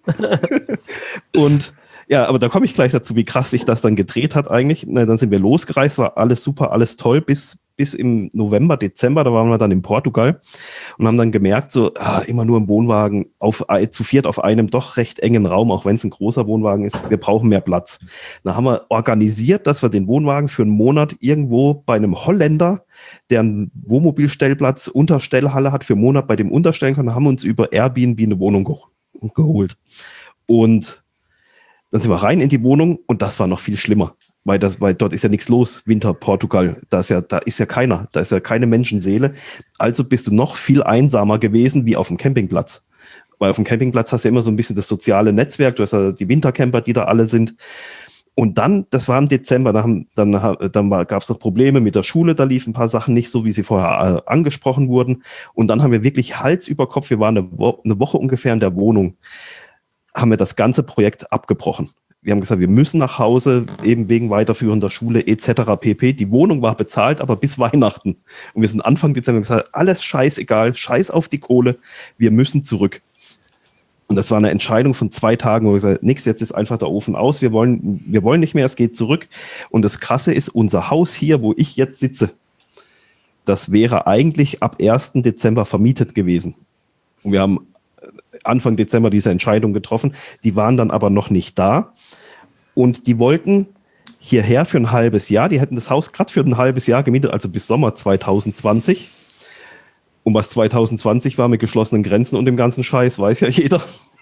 Und ja, aber da komme ich gleich dazu, wie krass sich das dann gedreht hat eigentlich. Na, dann sind wir losgereist, war alles super, alles toll, bis, bis im November, Dezember, da waren wir dann in Portugal und haben dann gemerkt, so ah, immer nur im Wohnwagen, auf, zu viert auf einem doch recht engen Raum, auch wenn es ein großer Wohnwagen ist, wir brauchen mehr Platz. Da haben wir organisiert, dass wir den Wohnwagen für einen Monat irgendwo bei einem Holländer, der einen Wohnmobilstellplatz, Unterstellhalle hat, für einen Monat bei dem unterstellen können, haben uns über Airbnb eine Wohnung ge- geholt. Und dann sind wir rein in die Wohnung und das war noch viel schlimmer, weil, das, weil dort ist ja nichts los, Winter, Portugal, da ist, ja, da ist ja keiner, da ist ja keine Menschenseele. Also bist du noch viel einsamer gewesen wie auf dem Campingplatz. Weil auf dem Campingplatz hast du ja immer so ein bisschen das soziale Netzwerk, du hast ja die Wintercamper, die da alle sind. Und dann, das war im Dezember, dann, dann, dann gab es noch Probleme mit der Schule, da liefen ein paar Sachen nicht so, wie sie vorher angesprochen wurden. Und dann haben wir wirklich Hals über Kopf, wir waren eine, Wo- eine Woche ungefähr in der Wohnung, haben wir das ganze Projekt abgebrochen. Wir haben gesagt, wir müssen nach Hause, eben wegen weiterführender Schule et cetera pp. Die Wohnung war bezahlt, aber bis Weihnachten. Und wir sind Anfang Dezember gesagt, alles scheißegal, scheiß auf die Kohle, wir müssen zurück. Und das war eine Entscheidung von zwei Tagen, wo wir gesagt haben, nix, jetzt ist einfach der Ofen aus, wir wollen, wir wollen nicht mehr, es geht zurück. Und das Krasse ist, unser Haus hier, wo ich jetzt sitze, das wäre eigentlich ab ersten Dezember vermietet gewesen. Und wir haben Anfang Dezember diese Entscheidung getroffen. Die waren dann aber noch nicht da. Und die wollten hierher für ein halbes Jahr. Die hätten das Haus gerade für ein halbes Jahr gemietet, also bis Sommer zwanzig zwanzig. Und was zwanzig zwanzig war mit geschlossenen Grenzen und dem ganzen Scheiß, weiß ja jeder.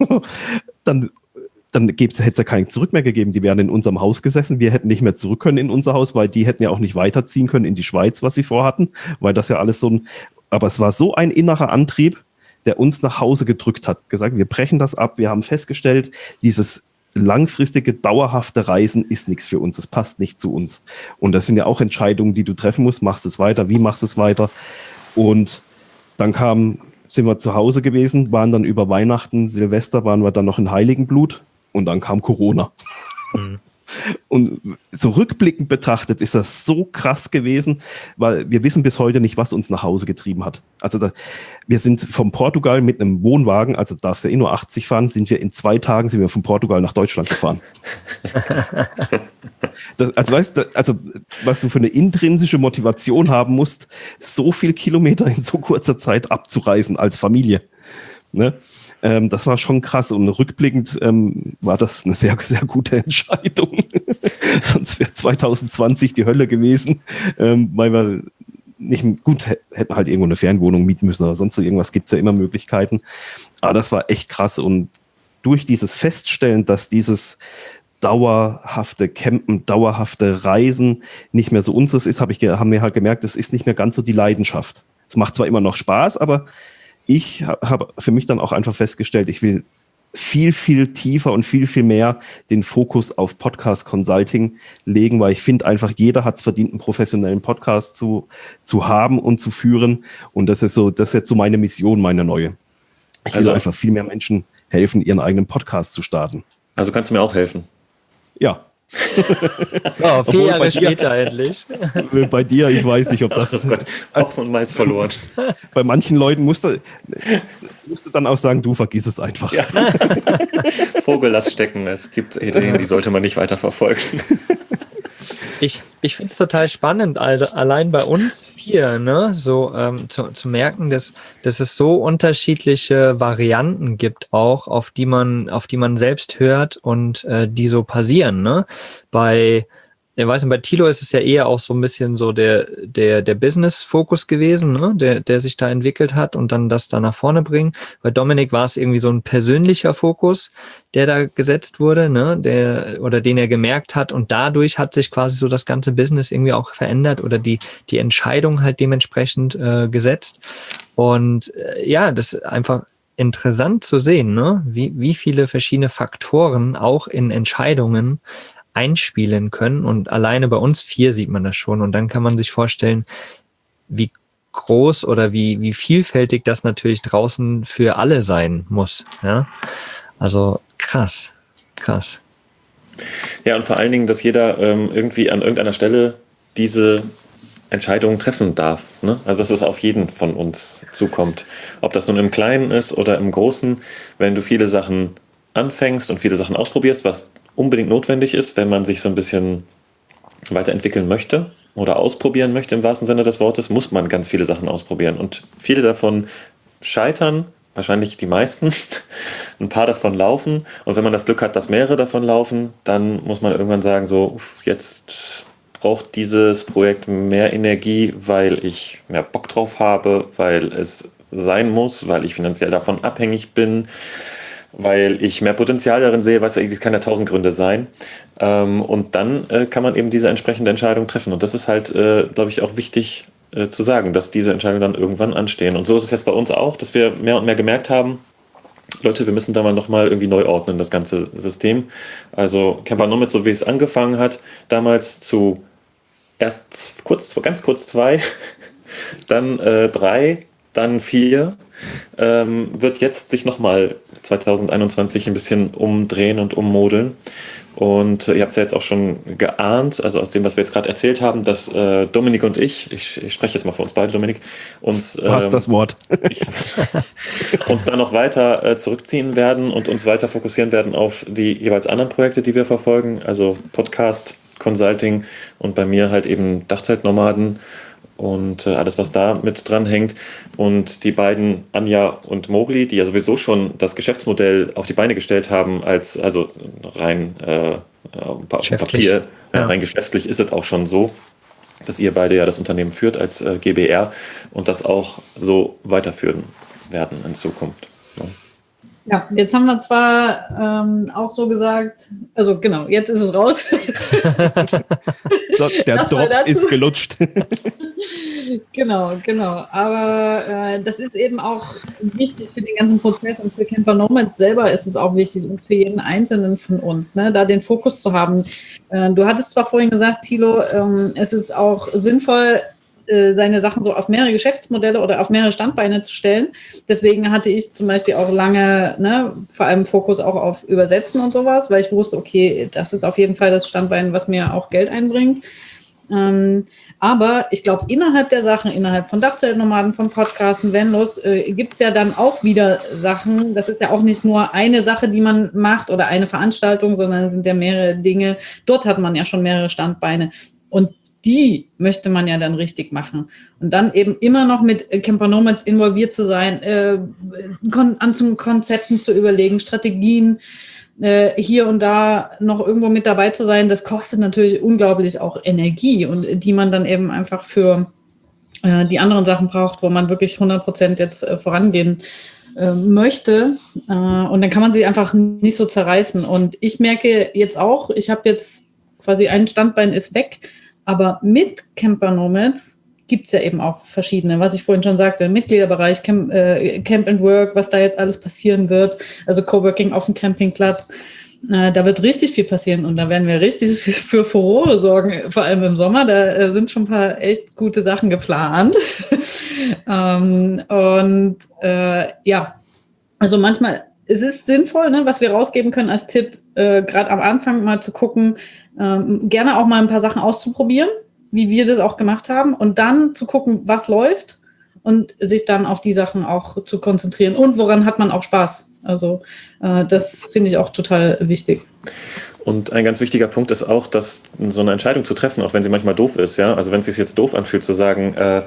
dann dann hätte es ja keinen Zurück mehr gegeben. Die wären in unserem Haus gesessen. Wir hätten nicht mehr zurück können in unser Haus, weil die hätten ja auch nicht weiterziehen können in die Schweiz, was sie vorhatten. Weil das ja alles so ein... Aber es war so ein innerer Antrieb, der uns nach Hause gedrückt hat, gesagt, wir brechen das ab, wir haben festgestellt, dieses langfristige, dauerhafte Reisen ist nichts für uns. Das passt nicht zu uns. Und das sind ja auch Entscheidungen, die du treffen musst. Machst du es weiter? Wie machst du es weiter? Und dann kam, sind wir zu Hause gewesen, waren dann über Weihnachten, Silvester, waren wir dann noch in Heiligenblut und dann kam Corona. Mhm. Und so rückblickend betrachtet ist das so krass gewesen, weil wir wissen bis heute nicht, was uns nach Hause getrieben hat. Also da, wir sind von Portugal mit einem Wohnwagen, also darfst ja eh nur achtzig fahren, sind wir in zwei Tagen sind wir von Portugal nach Deutschland gefahren. Das, also weißt du, also was du für eine intrinsische Motivation haben musst, so viel Kilometer in so kurzer Zeit abzureisen als Familie. Ne? Ähm, das war schon krass und rückblickend ähm, war das eine sehr, sehr gute Entscheidung. Sonst wäre zwanzig zwanzig die Hölle gewesen, ähm, weil wir nicht, gut, hätten halt irgendwo eine Fernwohnung mieten müssen oder sonst so irgendwas, gibt es ja immer Möglichkeiten. Aber das war echt krass und durch dieses Feststellen, dass dieses dauerhafte Campen, dauerhafte Reisen nicht mehr so unseres ist, hab ich, haben wir halt gemerkt, es ist nicht mehr ganz so die Leidenschaft. Es macht zwar immer noch Spaß, aber ich habe für mich dann auch einfach festgestellt, ich will viel, viel tiefer und viel, viel mehr den Fokus auf Podcast-Consulting legen, weil ich finde einfach, jeder hat es verdient, einen professionellen Podcast zu, zu haben und zu führen. Und das ist so, das ist jetzt so meine Mission, meine neue. Ich will Also einfach viel mehr Menschen helfen, ihren eigenen Podcast zu starten. Also kannst du mir auch helfen? Ja. So, vier Jahre bei später endlich. dir, bei dir, ich weiß nicht, ob das... Oh Gott, Hopfen und Malz verloren. Bei manchen Leuten musste, musste dann auch sagen, du vergiss es einfach. Ja. Vogel, lass stecken. Es gibt Ideen, die sollte man nicht weiter verfolgen. Ich, ich finde es total spannend, allein bei uns vier, ne, so ähm, zu, zu merken, dass, dass es so unterschiedliche Varianten gibt, auch auf die man, auf die man selbst hört und äh, die so passieren. Ne? Bei Ich weiß nicht, bei Thilo ist es ja eher auch so ein bisschen so der, der, der Business-Fokus gewesen, ne? der, der sich da entwickelt hat und dann das da nach vorne bringen. Bei Dominik war es irgendwie so ein persönlicher Fokus, der da gesetzt wurde, ne? der, oder den er gemerkt hat und dadurch hat sich quasi so das ganze Business irgendwie auch verändert oder die, die Entscheidung halt dementsprechend äh, gesetzt. Und äh, ja, das ist einfach interessant zu sehen, ne? wie, wie viele verschiedene Faktoren auch in Entscheidungen einspielen können und alleine bei uns vier sieht man das schon und dann kann man sich vorstellen, wie groß oder wie, wie vielfältig das natürlich draußen für alle sein muss. Ja? Also krass, krass. Ja, und vor allen Dingen, dass jeder ähm, irgendwie an irgendeiner Stelle diese Entscheidungen treffen darf. Ne? Also dass es auf jeden von uns zukommt. Ob das nun im Kleinen ist oder im Großen, wenn du viele Sachen anfängst und viele Sachen ausprobierst, was unbedingt notwendig ist, wenn man sich so ein bisschen weiterentwickeln möchte oder ausprobieren möchte im wahrsten Sinne des Wortes, muss man ganz viele Sachen ausprobieren. Und viele davon scheitern, wahrscheinlich die meisten, ein paar davon laufen. Und wenn man das Glück hat, dass mehrere davon laufen, dann muss man irgendwann sagen, so jetzt braucht dieses Projekt mehr Energie, weil ich mehr Bock drauf habe, weil es sein muss, weil ich finanziell davon abhängig bin, weil ich mehr Potenzial darin sehe, was es kann ja tausend Gründe sein. Ähm, und dann äh, kann man eben diese entsprechende Entscheidung treffen. Und das ist halt, äh, glaube ich, auch wichtig äh, zu sagen, dass diese Entscheidungen dann irgendwann anstehen. Und so ist es jetzt bei uns auch, dass wir mehr und mehr gemerkt haben, Leute, wir müssen da mal nochmal irgendwie neu ordnen, das ganze System. Also Camper Nomads, so wie es angefangen hat, damals zu erst kurz, ganz kurz zwei, dann äh, drei, dann vier, ähm, wird jetzt sich nochmal zwanzig einundzwanzig ein bisschen umdrehen und ummodeln. Und äh, ihr habt es ja jetzt auch schon geahnt, also aus dem, was wir jetzt gerade erzählt haben, dass äh, Dominik und ich, ich, ich spreche jetzt mal für uns beide, Dominik, uns, ähm, Du hast das Wort. ich, uns da noch weiter äh, zurückziehen werden und uns weiter fokussieren werden auf die jeweils anderen Projekte, die wir verfolgen, also Podcast, Consulting und bei mir halt eben Dachzeitnomaden und äh, alles, was da mit dran hängt. Und die beiden, Anja und Mogli, die ja sowieso schon das Geschäftsmodell auf die Beine gestellt haben, als also rein äh, auf Papier, äh, ja. rein geschäftlich ist es auch schon so, dass ihr beide ja das Unternehmen führt als äh, G b R und das auch so weiterführen werden in Zukunft. Ja. Ja, jetzt haben wir zwar ähm, auch so gesagt, also genau, jetzt ist es raus. So, der Das mal Drops dazu. ist gelutscht. Genau, genau. Aber äh, das ist eben auch wichtig für den ganzen Prozess und für Camper Nomads selber ist es auch wichtig und für jeden Einzelnen von uns, ne, da den Fokus zu haben. Äh, du hattest zwar vorhin gesagt, Thilo, ähm, es ist auch sinnvoll, äh, seine Sachen so auf mehrere Geschäftsmodelle oder auf mehrere Standbeine zu stellen. Deswegen hatte ich zum Beispiel auch lange, ne, vor allem Fokus auch auf Übersetzen und sowas, weil ich wusste, okay, das ist auf jeden Fall das Standbein, was mir auch Geld einbringt. Ähm, aber ich glaube, innerhalb der Sachen, innerhalb von Dachzeltnomaden, von Podcasten, Vanlos, äh, gibt es ja dann auch wieder Sachen. Das ist ja auch nicht nur eine Sache, die man macht oder eine Veranstaltung, sondern es sind ja mehrere Dinge. Dort hat man ja schon mehrere Standbeine. Und die möchte man ja dann richtig machen. Und dann eben immer noch mit Camper Nomads involviert zu sein, äh, kon- an zum Konzepten zu überlegen, Strategien, äh, hier und da noch irgendwo mit dabei zu sein, das kostet natürlich unglaublich auch Energie und die man dann eben einfach für äh, die anderen Sachen braucht, wo man wirklich hundert Prozent jetzt äh, vorangehen äh, möchte. Äh, und dann kann man sich einfach nicht so zerreißen. Und ich merke jetzt auch, ich habe jetzt quasi ein Standbein ist weg, aber mit Camper Nomads gibt es ja eben auch verschiedene, was ich vorhin schon sagte, Mitgliederbereich, Camp, äh, Camp and Work, was da jetzt alles passieren wird, also Coworking auf dem Campingplatz. Äh, da wird richtig viel passieren und da werden wir richtig für Furore sorgen, vor allem im Sommer. Da äh, sind schon ein paar echt gute Sachen geplant. ähm, und äh, ja, also manchmal, es ist sinnvoll, ne, was wir rausgeben können als Tipp, äh, gerade am Anfang mal zu gucken, ähm, gerne auch mal ein paar Sachen auszuprobieren, wie wir das auch gemacht haben und dann zu gucken, was läuft und sich dann auf die Sachen auch zu konzentrieren und woran hat man auch Spaß. Also äh, das finde ich auch total wichtig. Und ein ganz wichtiger Punkt ist auch, dass so eine Entscheidung zu treffen, auch wenn sie manchmal doof ist, ja, also wenn es sich jetzt doof anfühlt, zu sagen, äh,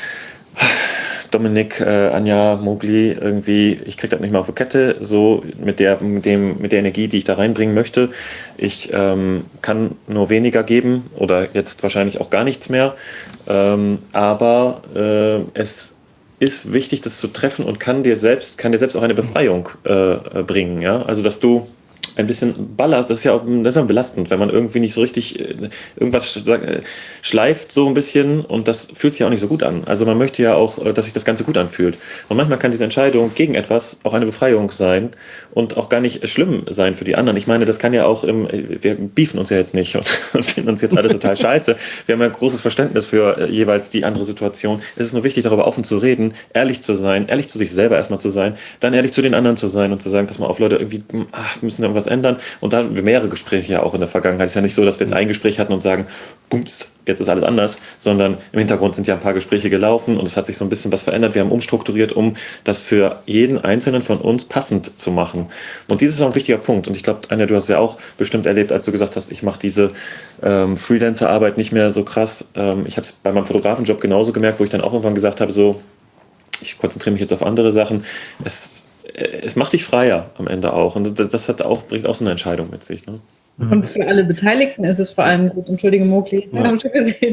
Dominik, äh, Anja, Mowgli, irgendwie, ich kriege das nicht mehr auf die Kette, so mit der, mit dem, mit der Energie, die ich da reinbringen möchte. Ich ähm, kann nur weniger geben oder jetzt wahrscheinlich auch gar nichts mehr. Ähm, aber äh, es ist wichtig, das zu treffen und kann dir selbst, kann dir selbst auch eine Befreiung äh, bringen. Ja? Also dass du ein bisschen Ballast, das ist ja auch, das ist ja belastend, wenn man irgendwie nicht so richtig irgendwas schleift so ein bisschen und das fühlt sich auch nicht so gut an. Also man möchte ja auch, dass sich das Ganze gut anfühlt. Und manchmal kann diese Entscheidung gegen etwas auch eine Befreiung sein und auch gar nicht schlimm sein für die anderen. Ich meine, das kann ja auch im, wir beefen uns ja jetzt nicht und, und finden uns jetzt alle total scheiße. Wir haben ja großes Verständnis für jeweils die andere Situation. Es ist nur wichtig, darüber offen zu reden, ehrlich zu sein, ehrlich zu sich selber erstmal zu sein, dann ehrlich zu den anderen zu sein und zu sagen, pass mal auf, Leute, irgendwie ach, müssen irgendwas ändern. Und dann mehrere Gespräche ja auch in der Vergangenheit. Es ist ja nicht so, dass wir jetzt ein Gespräch hatten und sagen, bums, jetzt ist alles anders, sondern im Hintergrund sind ja ein paar Gespräche gelaufen und es hat sich so ein bisschen was verändert. Wir haben umstrukturiert, um das für jeden Einzelnen von uns passend zu machen. Und dieses ist auch ein wichtiger Punkt. Und ich glaube, Anja, du hast es ja auch bestimmt erlebt, als du gesagt hast, ich mache diese ähm, Freelancer-Arbeit nicht mehr so krass. Ähm, ich habe es bei meinem Fotografenjob genauso gemerkt, wo ich dann auch irgendwann gesagt habe, so, ich konzentriere mich jetzt auf andere Sachen. Es Es macht dich freier am Ende auch. Und das hat auch, bringt auch so eine Entscheidung mit sich. Ne? Und für alle Beteiligten ist es vor allem gut, entschuldige Mowgli, wir haben schon gesehen,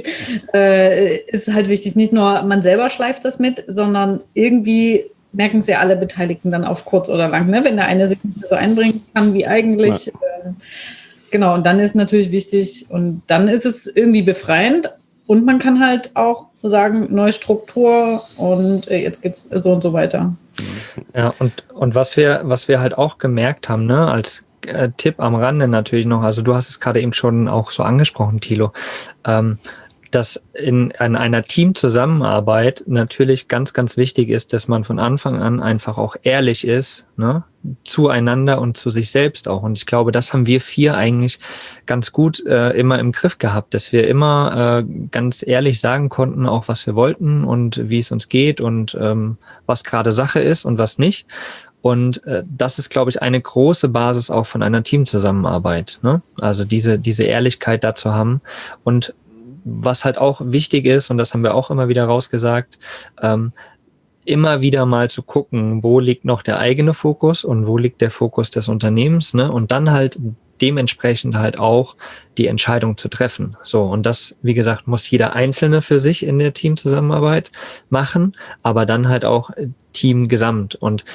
äh, ist halt wichtig, nicht nur man selber schleift das mit, sondern irgendwie merken es ja alle Beteiligten dann auf kurz oder lang, ne? Wenn der eine sich nicht mehr so einbringen kann wie eigentlich. Ja. Äh, genau, und dann ist natürlich wichtig und dann ist es irgendwie befreiend und man kann halt auch sagen, neue Struktur und äh, jetzt geht's so und so weiter. Ja, und, und was wir, was wir halt auch gemerkt haben, ne, als äh, Tipp am Rande natürlich noch, also du hast es gerade eben schon auch so angesprochen, Thilo, ähm, dass in, in einer Teamzusammenarbeit natürlich ganz, ganz wichtig ist, dass man von Anfang an einfach auch ehrlich ist, ne, zueinander und zu sich selbst auch. Und ich glaube, das haben wir vier eigentlich ganz gut äh, immer im Griff gehabt, dass wir immer äh, ganz ehrlich sagen konnten, auch was wir wollten und wie es uns geht und ähm, was gerade Sache ist und was nicht. Und äh, das ist, glaube ich, eine große Basis auch von einer Teamzusammenarbeit, ne? Also diese, diese Ehrlichkeit da zu haben. Und was halt auch wichtig ist, und das haben wir auch immer wieder rausgesagt, ähm, immer wieder mal zu gucken, wo liegt noch der eigene Fokus und wo liegt der Fokus des Unternehmens, ne? Und dann halt dementsprechend halt auch die Entscheidung zu treffen. So, und das, wie gesagt, muss jeder Einzelne für sich in der Teamzusammenarbeit machen, aber dann halt auch Team gesamt. Und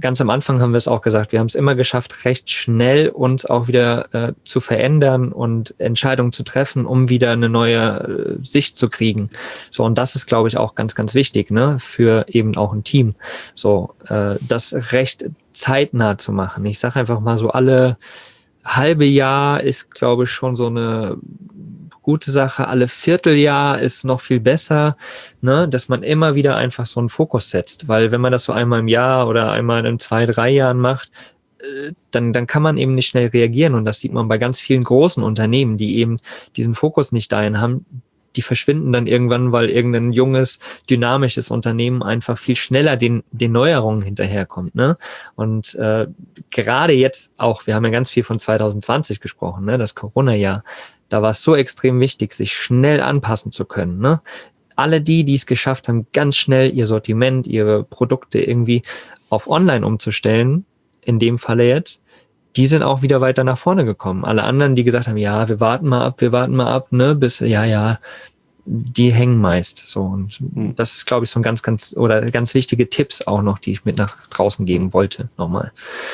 ganz am Anfang haben wir es auch gesagt, wir haben es immer geschafft, recht schnell uns auch wieder äh, zu verändern und Entscheidungen zu treffen, um wieder eine neue äh, Sicht zu kriegen. So, und das ist, glaube ich, auch ganz, ganz wichtig, ne, für eben auch ein Team. So, äh, das recht zeitnah zu machen. Ich sage einfach mal so, alle halbe Jahr ist, glaube ich, schon so eine gute Sache. Alle Vierteljahr ist noch viel besser, ne, dass man immer wieder einfach so einen Fokus setzt. Weil wenn man das so einmal im Jahr oder einmal in zwei, drei Jahren macht, äh, dann, dann kann man eben nicht schnell reagieren. Und das sieht man bei ganz vielen großen Unternehmen, die eben diesen Fokus nicht dahin haben. Die verschwinden dann irgendwann, weil irgendein junges, dynamisches Unternehmen einfach viel schneller den, den Neuerungen hinterherkommt, ne? Und äh, gerade jetzt auch, wir haben ja ganz viel von zwanzig zwanzig gesprochen, ne, das Corona-Jahr, da war es so extrem wichtig, sich schnell anpassen zu können, ne? Alle die, die es geschafft haben, ganz schnell ihr Sortiment, ihre Produkte irgendwie auf Online umzustellen, in dem Falle jetzt, die sind auch wieder weiter nach vorne gekommen. Alle anderen, die gesagt haben, ja, wir warten mal ab, wir warten mal ab, ne, bis, ja, ja, die hängen meist. So, und mhm. das ist, glaube ich, so ein ganz, ganz, oder ganz wichtige Tipps auch noch, die ich mit nach draußen geben wollte, nochmal.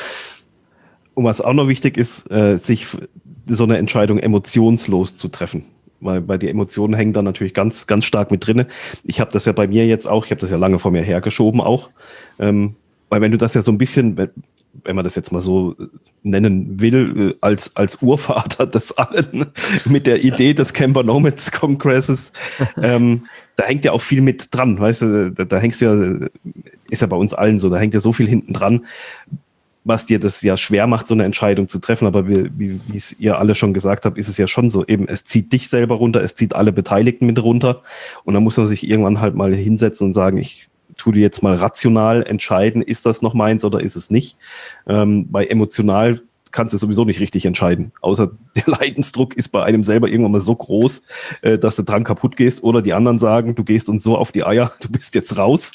Und was auch noch wichtig ist, äh, sich so eine Entscheidung emotionslos zu treffen. Weil bei die Emotionen hängen da natürlich ganz, ganz stark mit drin. Ich habe das ja bei mir jetzt auch, ich habe das ja lange vor mir hergeschoben auch. Ähm, weil wenn du das ja so ein bisschen, wenn, wenn man das jetzt mal so nennen will, als, als Urvater des allen, mit der Idee des Camper Nomads Congresses, ähm, da hängt ja auch viel mit dran, weißt du, da, da hängst du ja, ist ja bei uns allen so, da hängt ja so viel hinten dran, was dir das ja schwer macht, so eine Entscheidung zu treffen. Aber wie, wie, wie es ihr alle schon gesagt habt, ist es ja schon so, eben, es zieht dich selber runter, es zieht alle Beteiligten mit runter. Und dann muss man sich irgendwann halt mal hinsetzen und sagen, ich tue dir jetzt mal rational entscheiden, ist das noch meins oder ist es nicht. Ähm, bei emotional kannst du sowieso nicht richtig entscheiden. Außer der Leidensdruck ist bei einem selber irgendwann mal so groß, äh, dass du dran kaputt gehst. Oder die anderen sagen, du gehst uns so auf die Eier, du bist jetzt raus.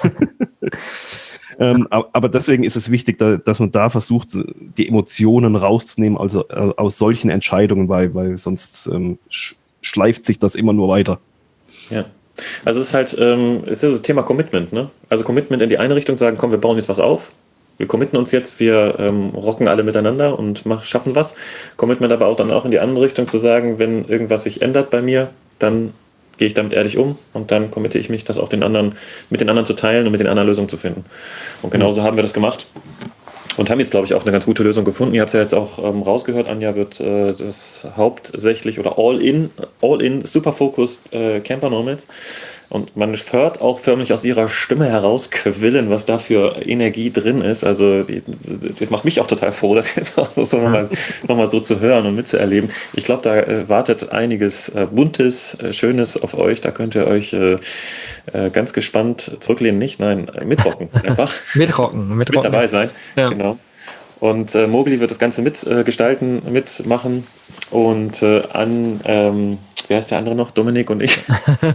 Ähm, aber deswegen ist es wichtig, dass man da versucht, die Emotionen rauszunehmen, also aus solchen Entscheidungen, weil, weil sonst ähm, schleift sich das immer nur weiter. Ja, also es ist halt, ähm, es ist so Thema Commitment, ne? Also Commitment in die eine Richtung, sagen, komm, wir bauen jetzt was auf, wir committen uns jetzt, wir ähm, rocken alle miteinander und mach, schaffen was. Commitment aber auch dann auch in die andere Richtung zu sagen, wenn irgendwas sich ändert bei mir, dann gehe ich damit ehrlich um und dann committe ich mich, das auch den anderen, mit den anderen zu teilen und mit den anderen Lösungen zu finden. Und genauso haben wir das gemacht und haben jetzt, glaube ich, auch eine ganz gute Lösung gefunden. Ihr habt es ja jetzt auch ähm, rausgehört, Anja wird äh, das hauptsächlich oder all-in, all-in, super focused äh, Camper Nomads. Und man hört auch förmlich aus ihrer Stimme herausquillen, was da für Energie drin ist. Also das macht mich auch total froh, das jetzt auch so nochmal noch mal so zu hören und mitzuerleben. Ich glaube, da äh, wartet einiges äh, Buntes, äh, Schönes auf euch. Da könnt ihr euch äh, äh, ganz gespannt zurücklehnen. Nicht, nein, äh, mitrocken einfach. mitrocken, mitrocken. Mit dabei sein. Ja. Genau. Und äh, Mobili wird das Ganze mitgestalten, äh, mitmachen. Und äh, an, ähm, wer ist der andere noch? Dominik und ich.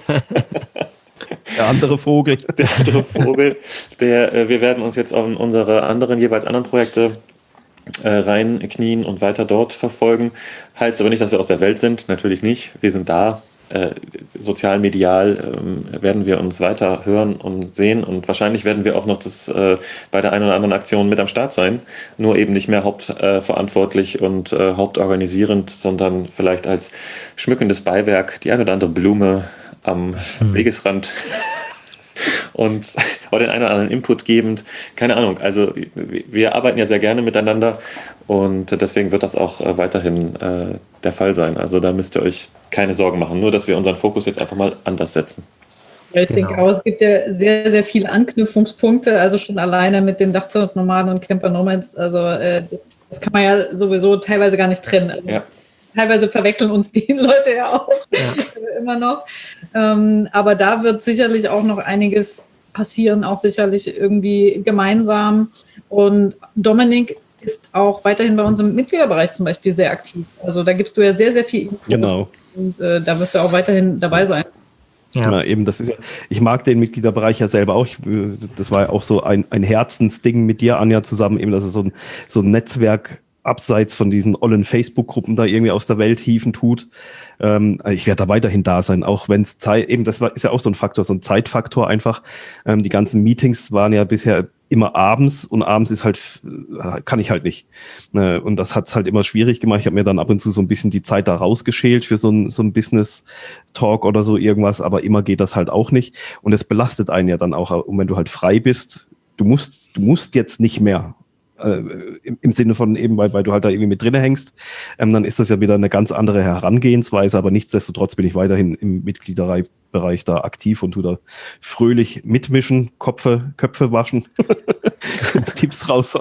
Der andere Vogel. Der andere Vogel. Der, äh, wir werden uns jetzt auf unsere anderen, jeweils anderen Projekte äh, reinknien und weiter dort verfolgen. Heißt aber nicht, dass wir aus der Welt sind. Natürlich nicht. Wir sind da. Äh, sozial, medial äh, werden wir uns weiter hören und sehen und wahrscheinlich werden wir auch noch das, äh, bei der einen oder anderen Aktion mit am Start sein, nur eben nicht mehr hauptverantwortlich äh, und äh, hauptorganisierend, sondern vielleicht als schmückendes Beiwerk, die eine oder andere Blume am hm. Wegesrand und oder den einen oder anderen Input gebend, keine Ahnung, also wir arbeiten ja sehr gerne miteinander und deswegen wird das auch äh, weiterhin äh, der Fall sein, also da müsst ihr euch keine Sorgen machen, nur dass wir unseren Fokus jetzt einfach mal anders setzen. Ja, ich genau. denke auch, es gibt ja sehr, sehr viele Anknüpfungspunkte, also schon alleine mit den Dachzeltnomaden und Camper Nomads, also äh, das, das kann man ja sowieso teilweise gar nicht trennen. Also ja. Teilweise verwechseln uns die Leute ja auch ja. immer noch. Ähm, aber da wird sicherlich auch noch einiges passieren, auch sicherlich irgendwie gemeinsam. Und Dominik ist auch weiterhin bei uns im Mitgliederbereich zum Beispiel sehr aktiv. Also da gibst du ja sehr, sehr viel Input. Genau. Und äh, da wirst du auch weiterhin dabei sein. Ja. ja, eben, das ist ja, ich mag den Mitgliederbereich ja selber auch. Ich, das war ja auch so ein, ein Herzensding mit dir, Anja, zusammen, eben, dass es so ein, so ein Netzwerk abseits von diesen ollen Facebook-Gruppen da irgendwie aus der Welt hieven tut. Ähm, ich werde da weiterhin da sein, auch wenn es Zeit, eben das war, ist ja auch so ein Faktor, so ein Zeitfaktor einfach. Ähm, die ganzen Meetings waren ja bisher immer abends und abends ist halt, kann ich halt nicht. Ne? Und das hat es halt immer schwierig gemacht. Ich habe mir dann ab und zu so ein bisschen die Zeit da rausgeschält für so ein, so ein Business-Talk oder so irgendwas, aber immer geht das halt auch nicht. Und es belastet einen ja dann auch. Und wenn du halt frei bist, du musst, du musst jetzt nicht mehr. Im, im Sinne von eben, weil, weil du halt da irgendwie mit drin hängst, ähm, dann ist das ja wieder eine ganz andere Herangehensweise, aber nichtsdestotrotz bin ich weiterhin im Mitgliederbereich da aktiv und tu da fröhlich mitmischen, Köpfe, Köpfe waschen, Tipps raus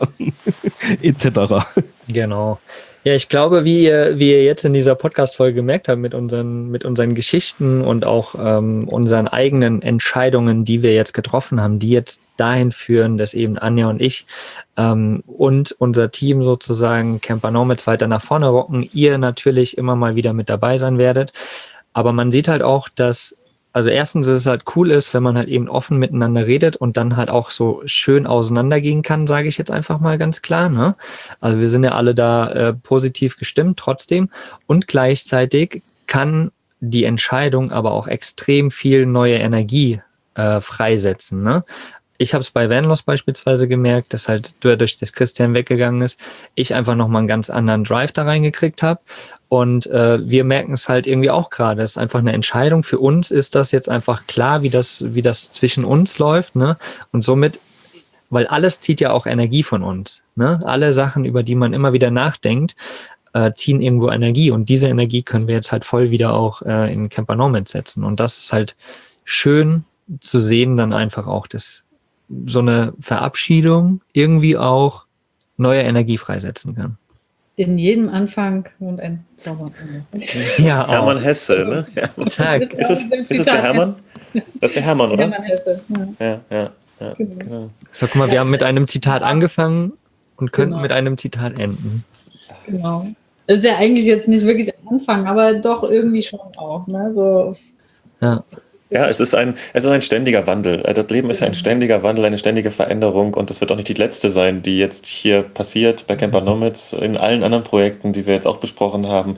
et cetera. Genau. Ja, ich glaube, wie ihr, wie ihr jetzt in dieser Podcast-Folge gemerkt habt, mit unseren, mit unseren Geschichten und auch ähm, unseren eigenen Entscheidungen, die wir jetzt getroffen haben, die jetzt dahin führen, dass eben Anja und ich ähm, und unser Team sozusagen Camper Nomads weiter nach vorne rocken, ihr natürlich immer mal wieder mit dabei sein werdet. Aber man sieht halt auch, dass also erstens, dass es halt cool ist, wenn man halt eben offen miteinander redet und dann halt auch so schön auseinandergehen kann, sage ich jetzt einfach mal ganz klar. Ne? Also wir sind ja alle da äh, positiv gestimmt trotzdem und gleichzeitig kann die Entscheidung aber auch extrem viel neue Energie äh, freisetzen. Ne? Ich habe es bei Vanlos beispielsweise gemerkt, dass halt dadurch, dass Christian weggegangen ist, ich einfach nochmal einen ganz anderen Drive da reingekriegt habe. Und äh, wir merken es halt irgendwie auch gerade. Es ist einfach eine Entscheidung. Für uns ist das jetzt einfach klar, wie das, wie das zwischen uns läuft. Ne? Und somit, weil alles zieht ja auch Energie von uns. Ne? Alle Sachen, über die man immer wieder nachdenkt, äh, ziehen irgendwo Energie. Und diese Energie können wir jetzt halt voll wieder auch äh, in Camper Nomads setzen. Und das ist halt schön zu sehen, dann einfach auch, dass so eine Verabschiedung irgendwie auch neue Energie freisetzen kann. In jedem Anfang und ein Zauberende. Ja, auch. Hermann Hesse, ne? Ja. Zack. Ist es, ist es der Hermann? Das ist der Hermann, oder? Hermann Hesse. Ja. Ja, ja, ja. Genau. Genau. So, guck mal, wir haben mit einem Zitat angefangen und könnten Genau. mit einem Zitat enden. Genau. Das ist ja eigentlich jetzt nicht wirklich am Anfang, aber doch irgendwie schon auch. Ne? So, Ja. Ja, es ist ein, es ist ein ständiger Wandel. Das Leben ist ein ständiger Wandel, eine ständige Veränderung und das wird auch nicht die letzte sein, die jetzt hier passiert bei Camper Nomads, in allen anderen Projekten, die wir jetzt auch besprochen haben.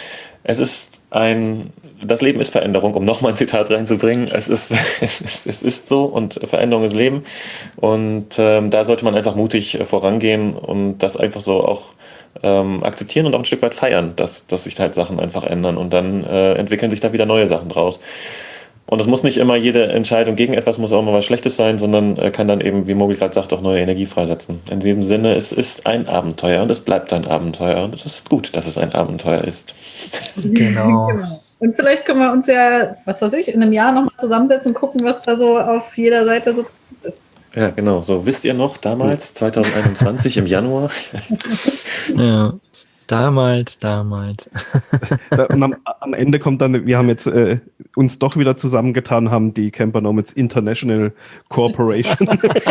Es ist ein, das Leben ist Veränderung, um nochmal ein Zitat reinzubringen. Es ist, es ist, es ist so und Veränderung ist Leben und ähm, da sollte man einfach mutig äh, vorangehen und das einfach so auch ähm, akzeptieren und auch ein Stück weit feiern, dass, dass sich halt Sachen einfach ändern und dann äh, entwickeln sich da wieder neue Sachen draus. Und es muss nicht immer jede Entscheidung gegen etwas, muss auch mal was Schlechtes sein, sondern äh, kann dann eben, wie Mogi gerade sagt, auch neue Energie freisetzen. In diesem Sinne, es ist ein Abenteuer und es bleibt ein Abenteuer. Und es ist gut, dass es ein Abenteuer ist. Genau. Genau. Und vielleicht können wir uns ja, was weiß ich, in einem Jahr nochmal zusammensetzen und gucken, was da so auf jeder Seite so ist. Ja, genau. So, wisst ihr noch, damals, zwanzig einundzwanzig im Januar? Ja. Damals, damals. Da, und am, am Ende kommt dann, wir haben jetzt äh, uns doch wieder zusammengetan, haben die Camper Nomads International Corporation.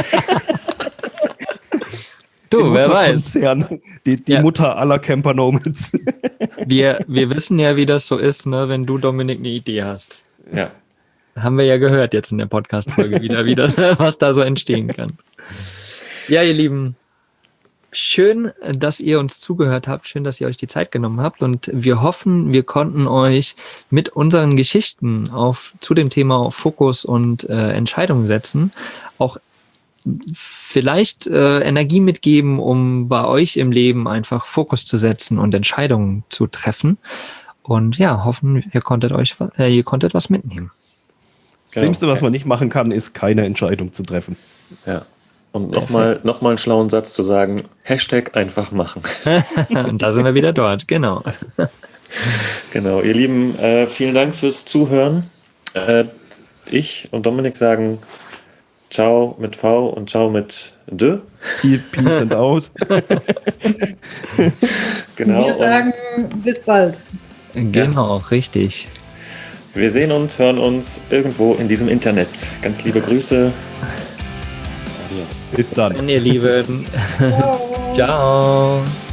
Du, wer weiß. Konzern, die die Ja. Mutter aller Camper Nomads. Wir, wir wissen ja, wie das so ist, ne, wenn du, Dominik, eine Idee hast. Ja. Haben wir ja gehört jetzt in der Podcast-Folge wieder, wie das, was da so entstehen kann. Ja, ihr Lieben, schön, dass ihr uns zugehört habt. Schön, dass ihr euch die Zeit genommen habt. Und wir hoffen, wir konnten euch mit unseren Geschichten auf, zu dem Thema Fokus und äh, Entscheidungen setzen, auch vielleicht äh, Energie mitgeben, um bei euch im Leben einfach Fokus zu setzen und Entscheidungen zu treffen. Und ja, hoffen, ihr konntet euch, äh, ihr konntet was mitnehmen. Das Schlimmste, was man nicht machen kann, ist keine Entscheidung zu treffen. Ja. Und nochmal noch mal einen schlauen Satz zu sagen, Hashtag einfach machen. Und da sind wir wieder dort, genau. Genau, ihr Lieben, äh, vielen Dank fürs Zuhören. Äh, ich und Dominik sagen Ciao mit V und Ciao mit D. Peace and out. Genau. Wir sagen bis bald. Genau, richtig. Und wir sehen und hören uns irgendwo in diesem Internet. Ganz liebe Grüße. Adios. Bis dann. Dann, ihr Lieben. Ciao. Ciao.